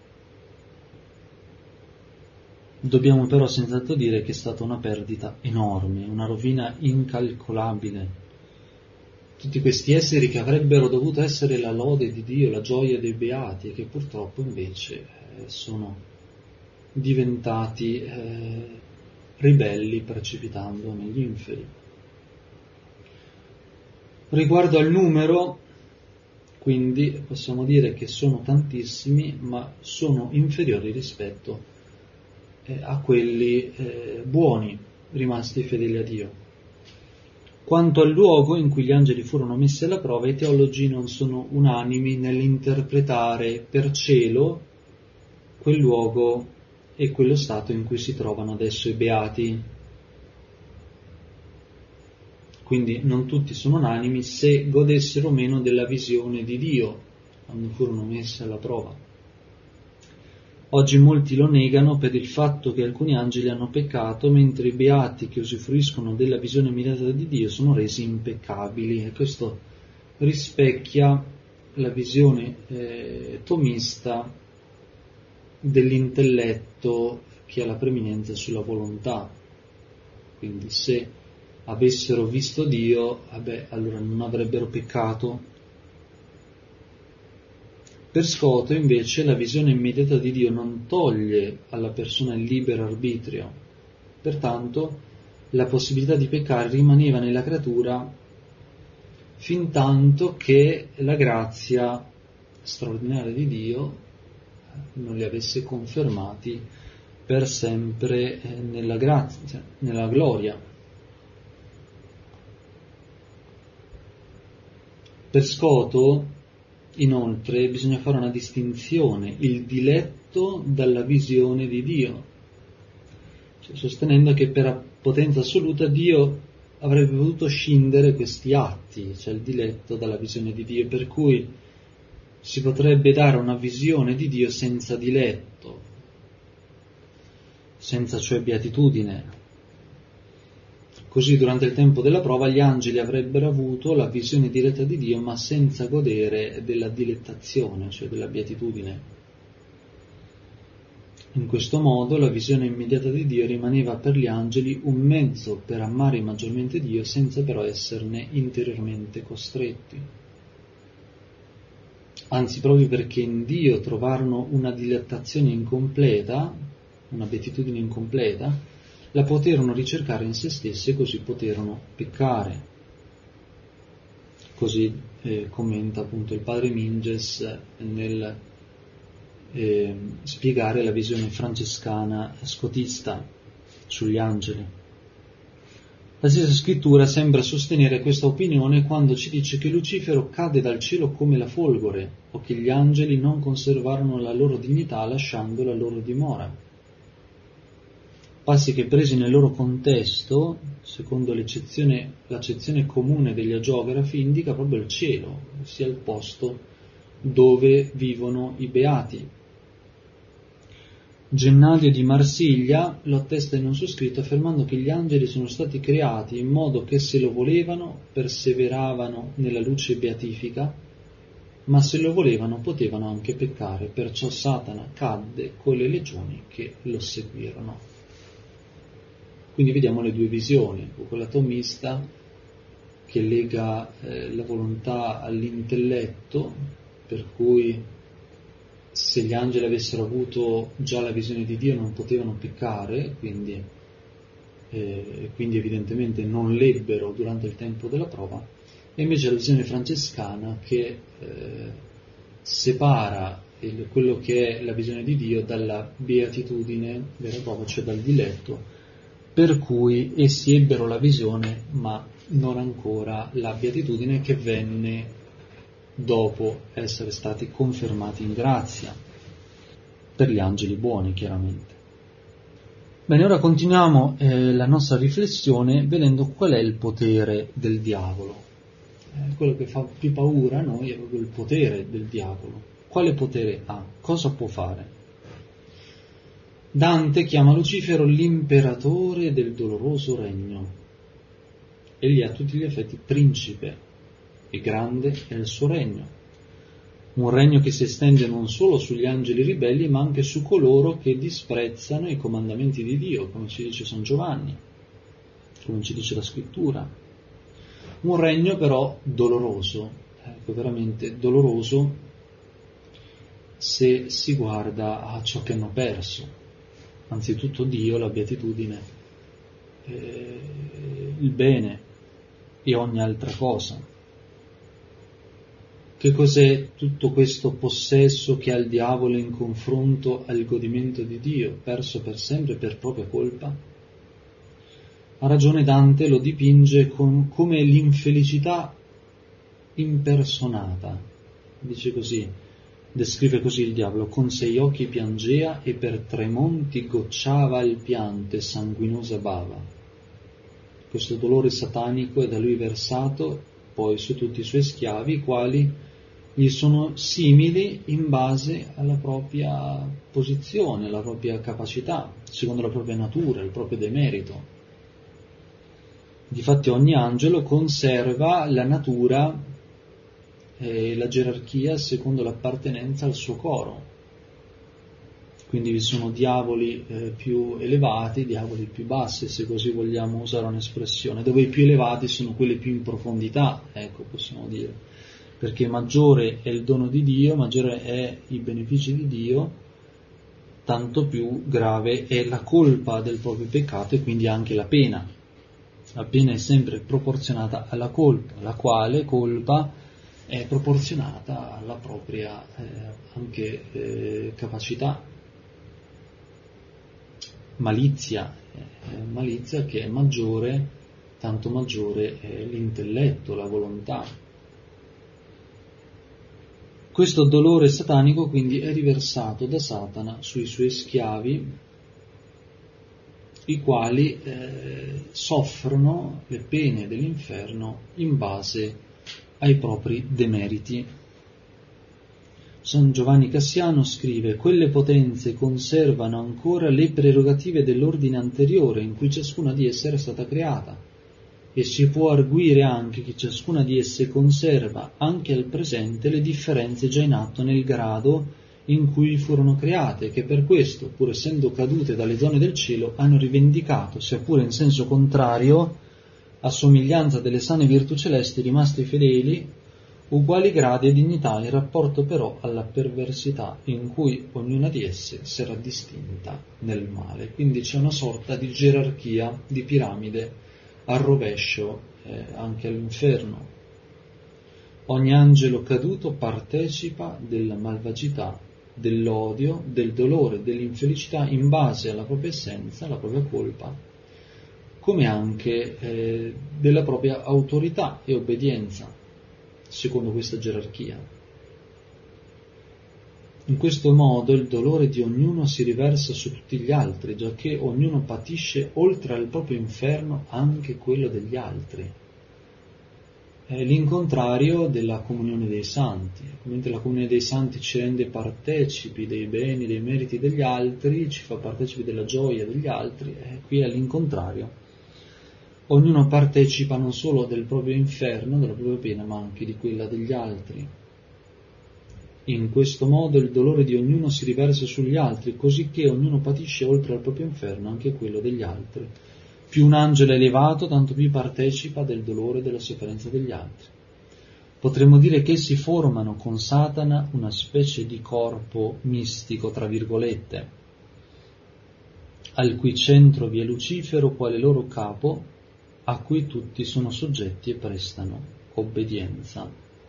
Dobbiamo però senz'altro dire che è stata una perdita enorme, una rovina incalcolabile. Tutti questi esseri che avrebbero dovuto essere la lode di Dio, la gioia dei beati, e che purtroppo invece sono diventati ribelli precipitando negli inferi. Riguardo al numero, quindi possiamo dire che sono tantissimi, ma sono inferiori rispetto a quelli buoni, rimasti fedeli a Dio. Quanto al luogo in cui gli angeli furono messi alla prova, i teologi non sono unanimi nell'interpretare per cielo quel luogo e quello stato in cui si trovano adesso i beati. Quindi non tutti sono unanimi se godessero o meno della visione di Dio quando furono messi alla prova. Oggi molti lo negano per il fatto che alcuni angeli hanno peccato, mentre i beati che usufruiscono della visione immediata di Dio sono resi impeccabili, e questo rispecchia la visione tomista dell'intelletto che ha la preminenza sulla volontà. Quindi se avessero visto Dio, allora non avrebbero peccato. Per Scoto invece la visione immediata di Dio non toglie alla persona il libero arbitrio, pertanto la possibilità di peccare rimaneva nella creatura fin tanto che la grazia straordinaria di Dio non li avesse confermati per sempre nella grazia, nella gloria. Per Scoto, inoltre, bisogna fare una distinzione: il diletto dalla visione di Dio, sostenendo che per potenza assoluta Dio avrebbe potuto scindere questi atti, il diletto dalla visione di Dio, per cui si potrebbe dare una visione di Dio senza diletto, senza cioè beatitudine. Così durante il tempo della prova gli angeli avrebbero avuto la visione diretta di Dio, ma senza godere della dilettazione, cioè della beatitudine. In questo modo la visione immediata di Dio rimaneva per gli angeli un mezzo per amare maggiormente Dio, senza però esserne interiormente costretti. Anzi, proprio perché in Dio trovarono una dilettazione incompleta, una beatitudine incompleta, la poterono ricercare in se stessi e così poterono peccare. Così commenta appunto il padre Minges nel spiegare la visione francescana scotista sugli angeli. La stessa scrittura sembra sostenere questa opinione quando ci dice che Lucifero cade dal cielo come la folgore, o che gli angeli non conservarono la loro dignità lasciando la loro dimora. Passi che presi nel loro contesto, secondo l'accezione comune degli agiografi, indica proprio il cielo, ossia il posto dove vivono i beati. Gennadio di Marsiglia lo attesta in un suo scritto affermando che gli angeli sono stati creati in modo che se lo volevano perseveravano nella luce beatifica, ma se lo volevano potevano anche peccare, perciò Satana cadde con le legioni che lo seguirono. Quindi vediamo le due visioni, quella tomista che lega la volontà all'intelletto, per cui se gli angeli avessero avuto già la visione di Dio non potevano peccare, quindi evidentemente non l'ebbero durante il tempo della prova, e invece la visione francescana che separa quello che è la visione di Dio dalla beatitudine vera e propria, cioè dal diletto, per cui essi ebbero la visione ma non ancora la beatitudine, che venne dopo essere stati confermati in grazia, per gli angeli buoni chiaramente. Bene, ora continuiamo la nostra riflessione vedendo qual è il potere del diavolo. Quello che fa più paura a noi è proprio il potere del diavolo. Quale potere ha? Cosa può fare? Dante chiama Lucifero l'imperatore del doloroso regno. Egli è a tutti gli effetti principe, e grande è il suo regno. Un regno che si estende non solo sugli angeli ribelli, ma anche su coloro che disprezzano i comandamenti di Dio, come ci dice San Giovanni, come ci dice la scrittura. Un regno però doloroso, veramente doloroso se si guarda a ciò che hanno perso. Anzitutto Dio, la beatitudine, il bene e ogni altra cosa. Che cos'è tutto questo possesso che ha il diavolo in confronto al godimento di Dio, perso per sempre per propria colpa? Ha ragione Dante, lo dipinge come l'infelicità impersonata. Dice così, descrive così il diavolo: con 6 occhi piangea e per 3 monti gocciava il pianto e sanguinosa bava. Questo dolore satanico è da lui versato poi su tutti i suoi schiavi, i quali gli sono simili in base alla propria posizione, alla propria capacità, secondo la propria natura, il proprio demerito. Difatti ogni angelo conserva la natura e la gerarchia secondo l'appartenenza al suo coro. Quindi vi sono diavoli più elevati, diavoli più bassi, se così vogliamo usare un'espressione, dove i più elevati sono quelli più in profondità, ecco, possiamo dire. Perché maggiore è il dono di Dio, maggiore è i benefici di Dio, tanto più grave è la colpa del proprio peccato e quindi anche la pena. La pena è sempre proporzionata alla colpa, la quale colpa è proporzionata alla propria capacità. Malizia che è maggiore, tanto maggiore è l'intelletto, la volontà. Questo dolore satanico quindi è riversato da Satana sui suoi schiavi, i quali soffrono le pene dell'inferno in base ai propri demeriti. San Giovanni Cassiano scrive: quelle potenze conservano ancora le prerogative dell'ordine anteriore in cui ciascuna di esse era stata creata, e si può arguire anche che ciascuna di esse conserva anche al presente le differenze già in atto nel grado in cui furono create, che per questo, pur essendo cadute dalle zone del cielo, hanno rivendicato, sia pure in senso contrario, a somiglianza delle sane virtù celesti rimaste fedeli, uguali gradi e dignità in rapporto però alla perversità in cui ognuna di esse si era distinta nel male. Quindi c'è una sorta di gerarchia, di piramide al rovescio anche all'inferno. Ogni angelo caduto partecipa della malvagità, dell'odio, del dolore, dell'infelicità in base alla propria essenza, alla propria colpa, come anche della propria autorità e obbedienza, secondo questa gerarchia. In questo modo il dolore di ognuno si riversa su tutti gli altri, giacché ognuno patisce oltre al proprio inferno anche quello degli altri. È l'incontrario della comunione dei santi. Mentre la comunione dei santi ci rende partecipi dei beni, dei meriti degli altri, ci fa partecipi della gioia degli altri, qui è l'incontrario. Ognuno partecipa non solo del proprio inferno, della propria pena, ma anche di quella degli altri. In questo modo il dolore di ognuno si riversa sugli altri, così che ognuno patisce oltre al proprio inferno anche quello degli altri. Più un angelo è elevato, tanto più partecipa del dolore e della sofferenza degli altri. Potremmo dire che essi formano con Satana una specie di corpo mistico, tra virgolette, al cui centro vi è Lucifero quale loro capo, a cui tutti sono soggetti e prestano obbedienza.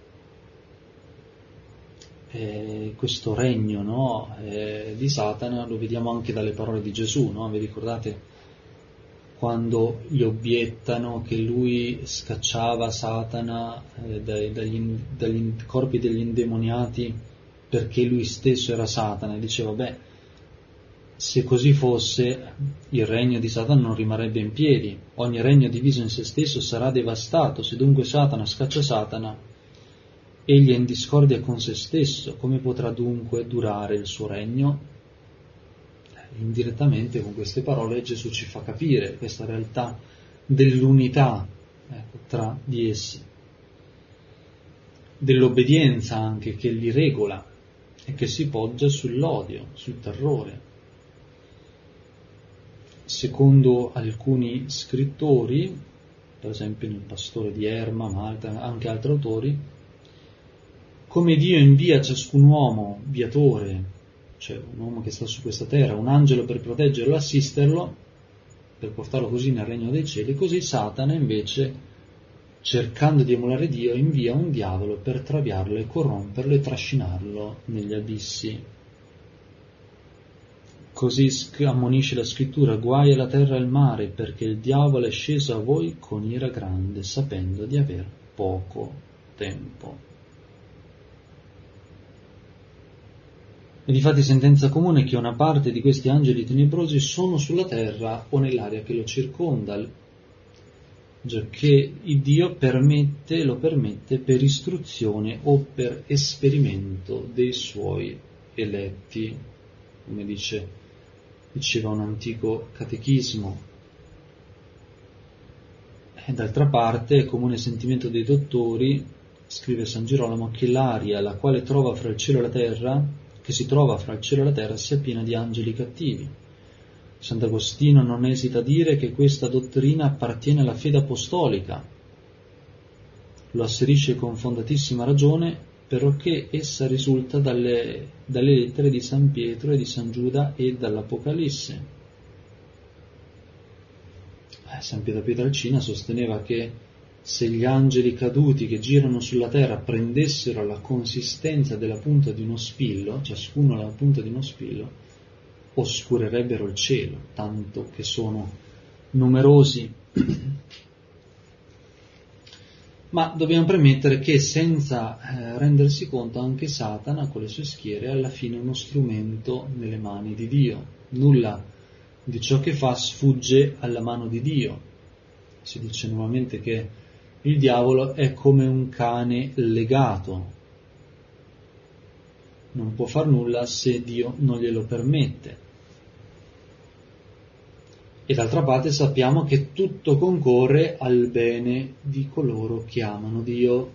Questo regno, no, di Satana lo vediamo anche dalle parole di Gesù, no? Vi ricordate quando gli obiettano che lui scacciava Satana dagli corpi degli indemoniati perché lui stesso era Satana, e diceva, se così fosse il regno di Satana non rimarrebbe in piedi, ogni regno diviso in se stesso sarà devastato. Se dunque Satana scaccia Satana, egli è in discordia con se stesso, come potrà dunque durare il suo regno? Indirettamente con queste parole Gesù ci fa capire questa realtà dell'unità, tra di essi, dell'obbedienza anche che li regola e che si poggia sull'odio, sul terrore. Secondo alcuni scrittori, per esempio il pastore di Erma, ma anche altri autori, come Dio invia a ciascun uomo viatore, cioè un uomo che sta su questa terra, un angelo per proteggerlo, assisterlo, per portarlo così nel regno dei cieli, così Satana invece, cercando di emulare Dio, invia un diavolo per traviarlo e corromperlo e trascinarlo negli abissi. Così ammonisce la scrittura: guai alla terra e al mare, perché il diavolo è sceso a voi con ira grande, sapendo di aver poco tempo. E difatti sentenza comune è che una parte di questi angeli tenebrosi sono sulla terra o nell'area che lo circonda, giacché il Dio lo permette per istruzione o per esperimento dei suoi eletti, come diceva un antico catechismo. E d'altra parte è comune sentimento dei dottori, scrive San Girolamo, che l'aria la quale si trova fra il cielo e la terra sia piena di angeli cattivi. Sant'Agostino non esita a dire che questa dottrina appartiene alla fede apostolica. Lo asserisce con fondatissima ragione, perché essa risulta dalle lettere di San Pietro e di San Giuda e dall'Apocalisse. San Pietro Pietrelcina sosteneva che se gli angeli caduti che girano sulla terra prendessero la consistenza della punta di uno spillo, ciascuno la punta di uno spillo, oscurerebbero il cielo, tanto che sono numerosi. Ma dobbiamo premettere che senza rendersi conto anche Satana con le sue schiere è alla fine uno strumento nelle mani di Dio. Nulla di ciò che fa sfugge alla mano di Dio. Si dice nuovamente che il diavolo è come un cane legato, non può far nulla se Dio non glielo permette. E d'altra parte sappiamo che tutto concorre al bene di coloro che amano Dio.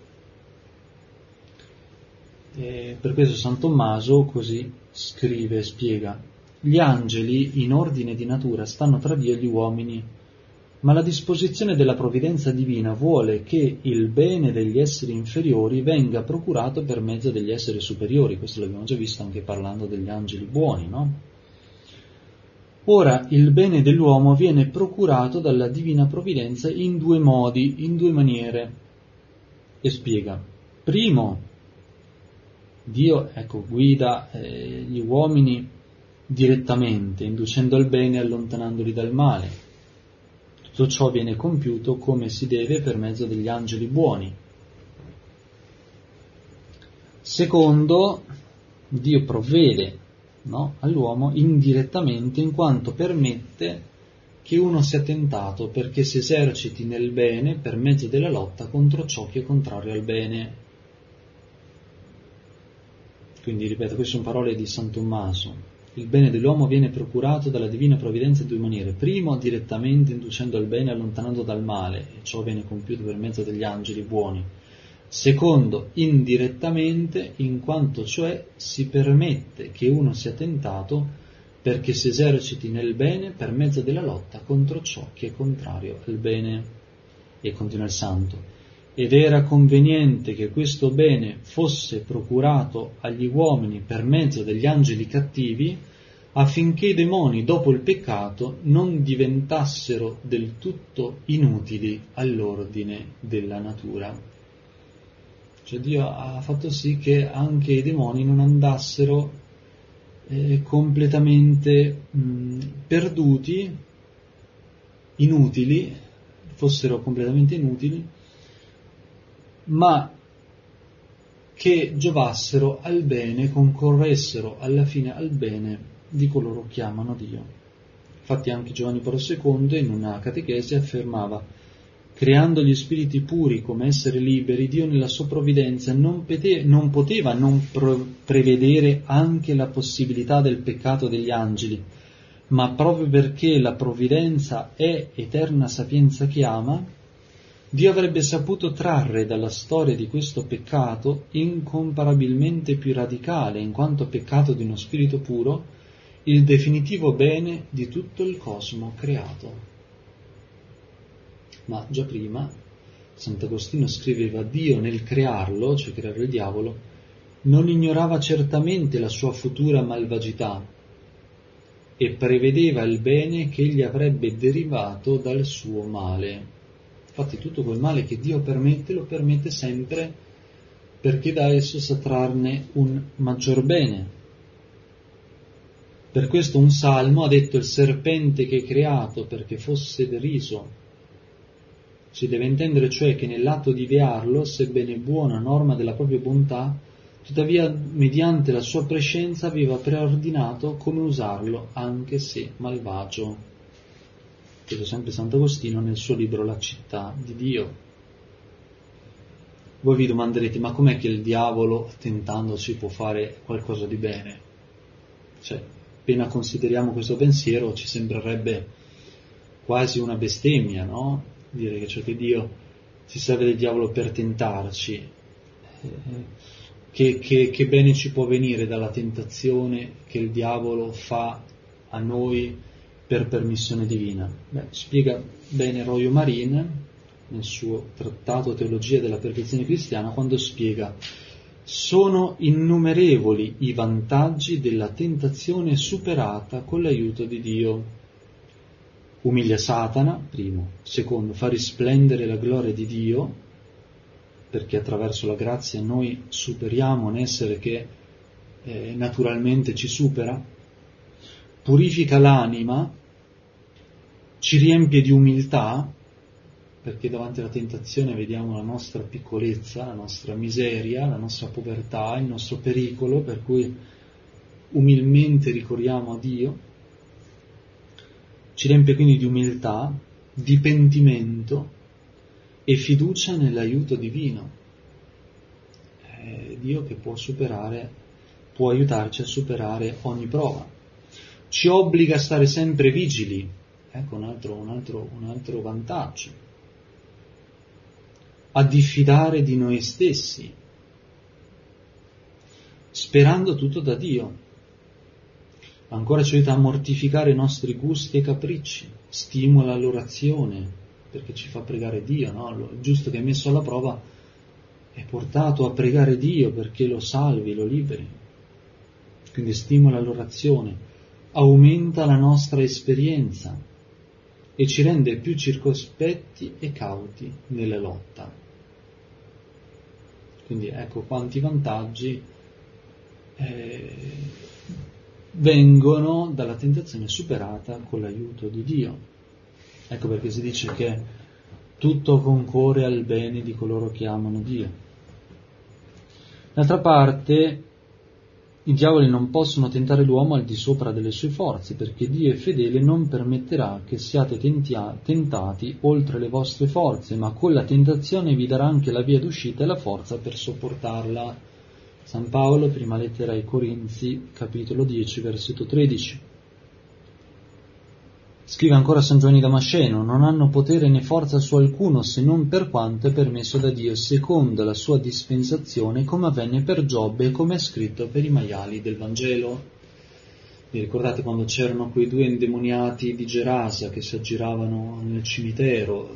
E per questo San Tommaso così scrive e spiega: gli angeli in ordine di natura stanno tra Dio e gli uomini, ma la disposizione della provvidenza divina vuole che il bene degli esseri inferiori venga procurato per mezzo degli esseri superiori. Questo l'abbiamo già visto anche parlando degli angeli buoni, no? Ora, il bene dell'uomo viene procurato dalla divina provvidenza in due modi, in due maniere. E spiega: primo, Dio guida gli uomini direttamente, inducendo al bene e allontanandoli dal male. tutto ciò viene compiuto come si deve per mezzo degli angeli buoni. Secondo, Dio provvede, no, all'uomo indirettamente, in quanto permette che uno sia tentato perché si eserciti nel bene per mezzo della lotta contro ciò che è contrario al bene. Quindi, ripeto, queste sono parole di San Tommaso. Il bene dell'uomo viene procurato dalla divina provvidenza in due maniere. Primo, direttamente inducendo al bene e allontanando dal male, e ciò viene compiuto per mezzo degli angeli buoni. Secondo, indirettamente, in quanto cioè si permette che uno sia tentato perché si eserciti nel bene per mezzo della lotta contro ciò che è contrario al bene. E continua il Santo. Ed era conveniente che questo bene fosse procurato agli uomini per mezzo degli angeli cattivi, affinché i demoni, dopo il peccato, non diventassero del tutto inutili all'ordine della natura. Cioè Dio ha fatto sì che anche i demoni non andassero completamente perduti, inutili, fossero completamente inutili, ma che giovassero al bene, concorressero alla fine al bene di coloro che amano Dio. Infatti anche Giovanni Paolo II in una catechesi affermava: creando gli spiriti puri come esseri liberi, Dio nella sua provvidenza non poteva non prevedere anche la possibilità del peccato degli angeli, ma proprio perché la provvidenza è eterna sapienza che ama, Dio avrebbe saputo trarre dalla storia di questo peccato, incomparabilmente più radicale in quanto peccato di uno spirito puro, il definitivo bene di tutto il cosmo creato. Ma già prima Sant'Agostino scriveva: Dio nel crearlo, cioè creare il diavolo, non ignorava certamente la sua futura malvagità e prevedeva il bene che egli avrebbe derivato dal suo male. Infatti tutto quel male che Dio permette, lo permette sempre perché da esso sa trarne un maggior bene. Per questo un salmo ha detto: il serpente che hai creato perché fosse deriso. Si deve intendere cioè che nell'atto di idearlo, sebbene buona norma della propria bontà, tuttavia mediante la sua prescienza aveva preordinato come usarlo, anche se malvagio. Questo sempre Sant'Agostino nel suo libro La città di Dio. Voi vi domanderete: ma com'è che il diavolo, tentandoci, può fare qualcosa di bene? Cioè, appena consideriamo questo pensiero ci sembrerebbe quasi una bestemmia, no? Dire che Dio si serve del diavolo per tentarci. Che bene ci può venire dalla tentazione che il diavolo fa a noi per permissione divina? Spiega bene Royo Marin nel suo trattato Teologia della perfezione cristiana, quando spiega: sono innumerevoli i vantaggi della tentazione superata con l'aiuto di Dio. Umilia Satana, primo. Secondo, fa risplendere la gloria di Dio, perché attraverso la grazia noi superiamo un essere che naturalmente ci supera. Purifica l'anima, ci riempie di umiltà, perché davanti alla tentazione vediamo la nostra piccolezza, la nostra miseria, la nostra povertà, il nostro pericolo, per cui umilmente ricorriamo a Dio. Ci riempie quindi di umiltà, di pentimento e fiducia nell'aiuto divino. È Dio che può aiutarci a superare ogni prova. Ci obbliga a stare sempre vigili, ecco un altro vantaggio, a diffidare di noi stessi, sperando tutto da Dio. Ancora ci aiuta a mortificare i nostri gusti e capricci, stimola l'orazione, perché ci fa pregare Dio, no? Il giusto che è messo alla prova è portato a pregare Dio perché lo salvi, lo liberi. Quindi stimola l'orazione, aumenta la nostra esperienza e ci rende più circospetti e cauti nella lotta. Quindi ecco quanti vantaggi vengono dalla tentazione superata con l'aiuto di Dio. Ecco perché si dice che tutto concorre al bene di coloro che amano Dio. D'altra parte, i diavoli non possono tentare l'uomo al di sopra delle sue forze, perché Dio è fedele, non permetterà che siate tentati oltre le vostre forze, ma con la tentazione vi darà anche la via d'uscita e la forza per sopportarla. San Paolo, prima lettera ai Corinzi, capitolo 10, versetto 13. Scrive ancora San Giovanni Damasceno: non hanno potere né forza su alcuno se non per quanto è permesso da Dio, secondo la sua dispensazione, come avvenne per Giobbe e come è scritto per i maiali del Vangelo. Vi ricordate quando c'erano quei due indemoniati di Gerasa che si aggiravano nel cimitero,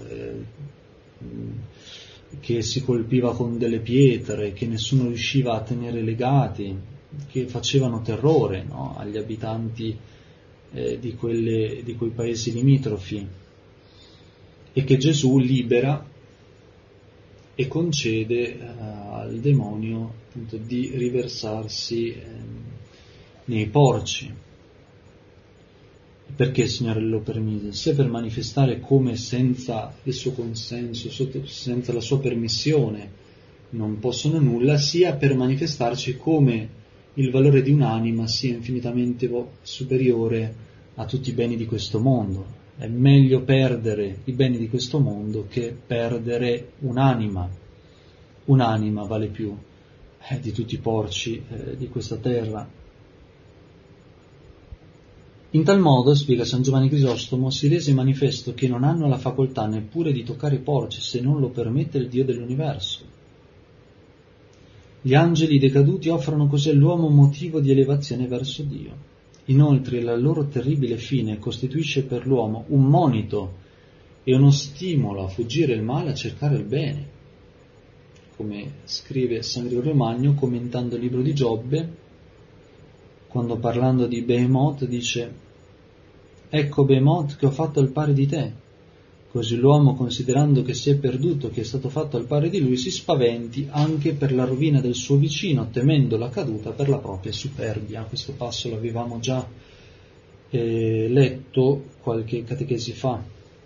che si colpiva con delle pietre, che nessuno riusciva a tenere legati, che facevano terrore, no, agli abitanti di quei paesi limitrofi, e che Gesù libera e concede al demonio appunto di riversarsi nei porci. Perché il Signore lo permise? Sia per manifestare come senza il suo consenso, senza la sua permissione non possono nulla, sia per manifestarci come il valore di un'anima sia infinitamente superiore a tutti i beni di questo mondo. È meglio perdere i beni di questo mondo che perdere un'anima. Un'anima vale più di tutti i porci di questa terra. In tal modo, spiega San Giovanni Crisostomo, si rese manifesto che non hanno la facoltà neppure di toccare i porci se non lo permette il Dio dell'universo. Gli angeli decaduti offrono così all'uomo motivo di elevazione verso Dio. Inoltre la loro terribile fine costituisce per l'uomo un monito e uno stimolo a fuggire il male e a cercare il bene. Come scrive San Gregorio Magno commentando il libro di Giobbe, quando parlando di Behemoth dice: ecco Behemoth che ho fatto al pari di te. Così l'uomo, considerando che si è perduto, che è stato fatto al pari di lui, si spaventi anche per la rovina del suo vicino, temendo la caduta per la propria superbia. Questo passo l'avevamo già letto qualche catechesi fa.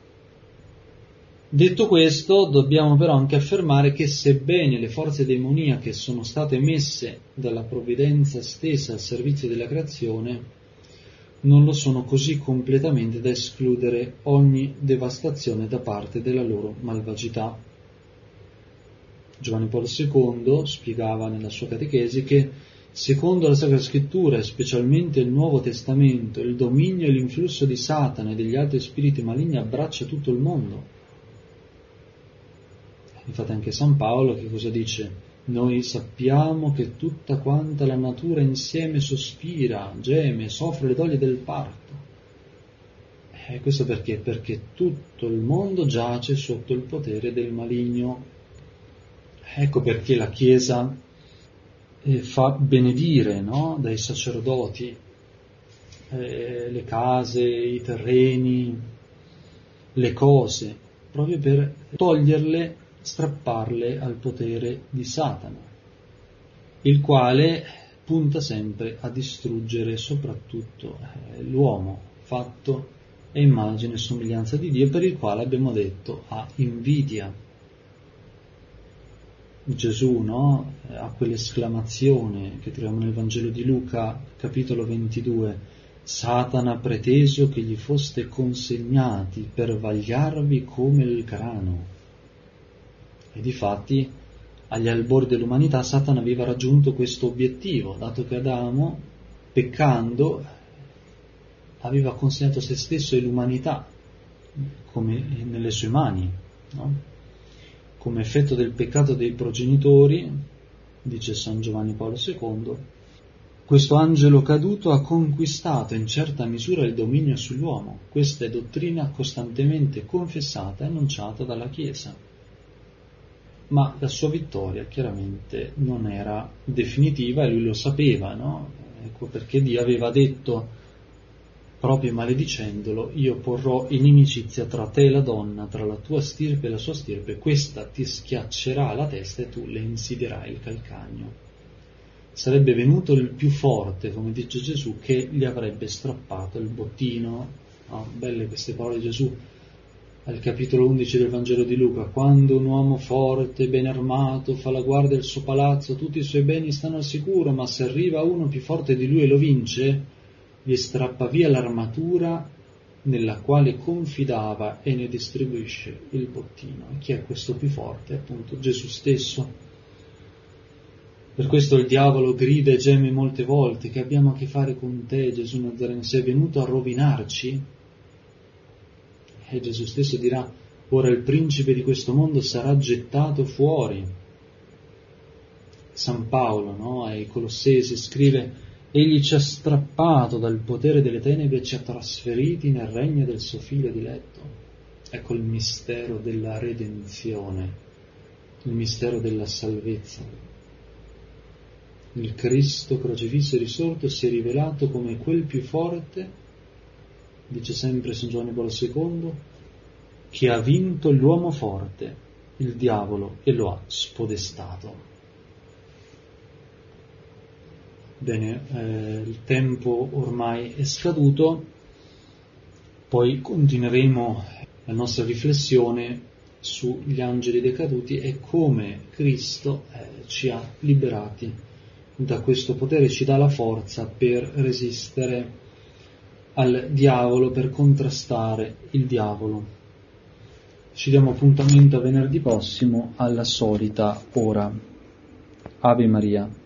Detto questo, dobbiamo però anche affermare che sebbene le forze demoniache sono state messe dalla provvidenza stessa al servizio della creazione, non lo sono così completamente da escludere ogni devastazione da parte della loro malvagità. Giovanni Paolo II spiegava nella sua catechesi che, secondo la Sacra Scrittura e specialmente il Nuovo Testamento, il dominio e l'influsso di Satana e degli altri spiriti maligni abbraccia tutto il mondo. Infatti anche San Paolo che cosa dice? Noi sappiamo che tutta quanta la natura insieme sospira, geme, soffre le doglie del parto. E questo perché? Perché tutto il mondo giace sotto il potere del maligno. Ecco perché la Chiesa fa benedire, no? Dai sacerdoti le case, i terreni, le cose, proprio per toglierle, strapparle al potere di Satana, il quale punta sempre a distruggere soprattutto l'uomo fatto a immagine e somiglianza di Dio, per il quale abbiamo detto ha invidia. Gesù, no? Ha quell'esclamazione che troviamo nel Vangelo di Luca, capitolo 22: Satana ha preteso che gli foste consegnati per vagliarvi come il grano. E difatti, agli albori dell'umanità, Satana aveva raggiunto questo obiettivo, dato che Adamo, peccando, aveva consegnato se stesso e l'umanità come nelle sue mani, no? Come effetto del peccato dei progenitori, dice San Giovanni Paolo II, questo angelo caduto ha conquistato in certa misura il dominio sull'uomo. Questa è dottrina costantemente confessata e annunciata dalla Chiesa. Ma la sua vittoria chiaramente non era definitiva e lui lo sapeva, no? Ecco perché Dio aveva detto, proprio maledicendolo: io porrò inimicizia tra te e la donna, tra la tua stirpe e la sua stirpe, questa ti schiaccerà la testa e tu le insidierai il calcagno. Sarebbe venuto il più forte, come dice Gesù, che gli avrebbe strappato il bottino. No? Belle queste parole di Gesù. al capitolo 11 del Vangelo di Luca: quando un uomo forte, ben armato, fa la guardia al suo palazzo, tutti i suoi beni stanno al sicuro, ma se arriva uno più forte di lui e lo vince, gli strappa via l'armatura nella quale confidava e ne distribuisce il bottino. E chi è questo più forte? Appunto Gesù stesso. Per questo il diavolo grida e geme molte volte: che abbiamo a che fare con te, Gesù Nazareno? Sei venuto a rovinarci? E Gesù stesso dirà: ora il principe di questo mondo sarà gettato fuori. San Paolo, no, ai Colossesi scrive: egli ci ha strappato dal potere delle tenebre e ci ha trasferiti nel regno del suo figlio diletto. Ecco il mistero della redenzione, il mistero della salvezza. Il Cristo crocifisso e risorto si è rivelato come quel più forte, dice sempre San Giovanni Paolo II, che ha vinto l'uomo forte, il diavolo, e lo ha spodestato. Bene, il tempo ormai è scaduto, poi continueremo la nostra riflessione sugli angeli decaduti e come Cristo ci ha liberati da questo potere, ci dà la forza per resistere al diavolo, per contrastare il diavolo. Ci diamo appuntamento a venerdì prossimo alla solita ora. Ave Maria.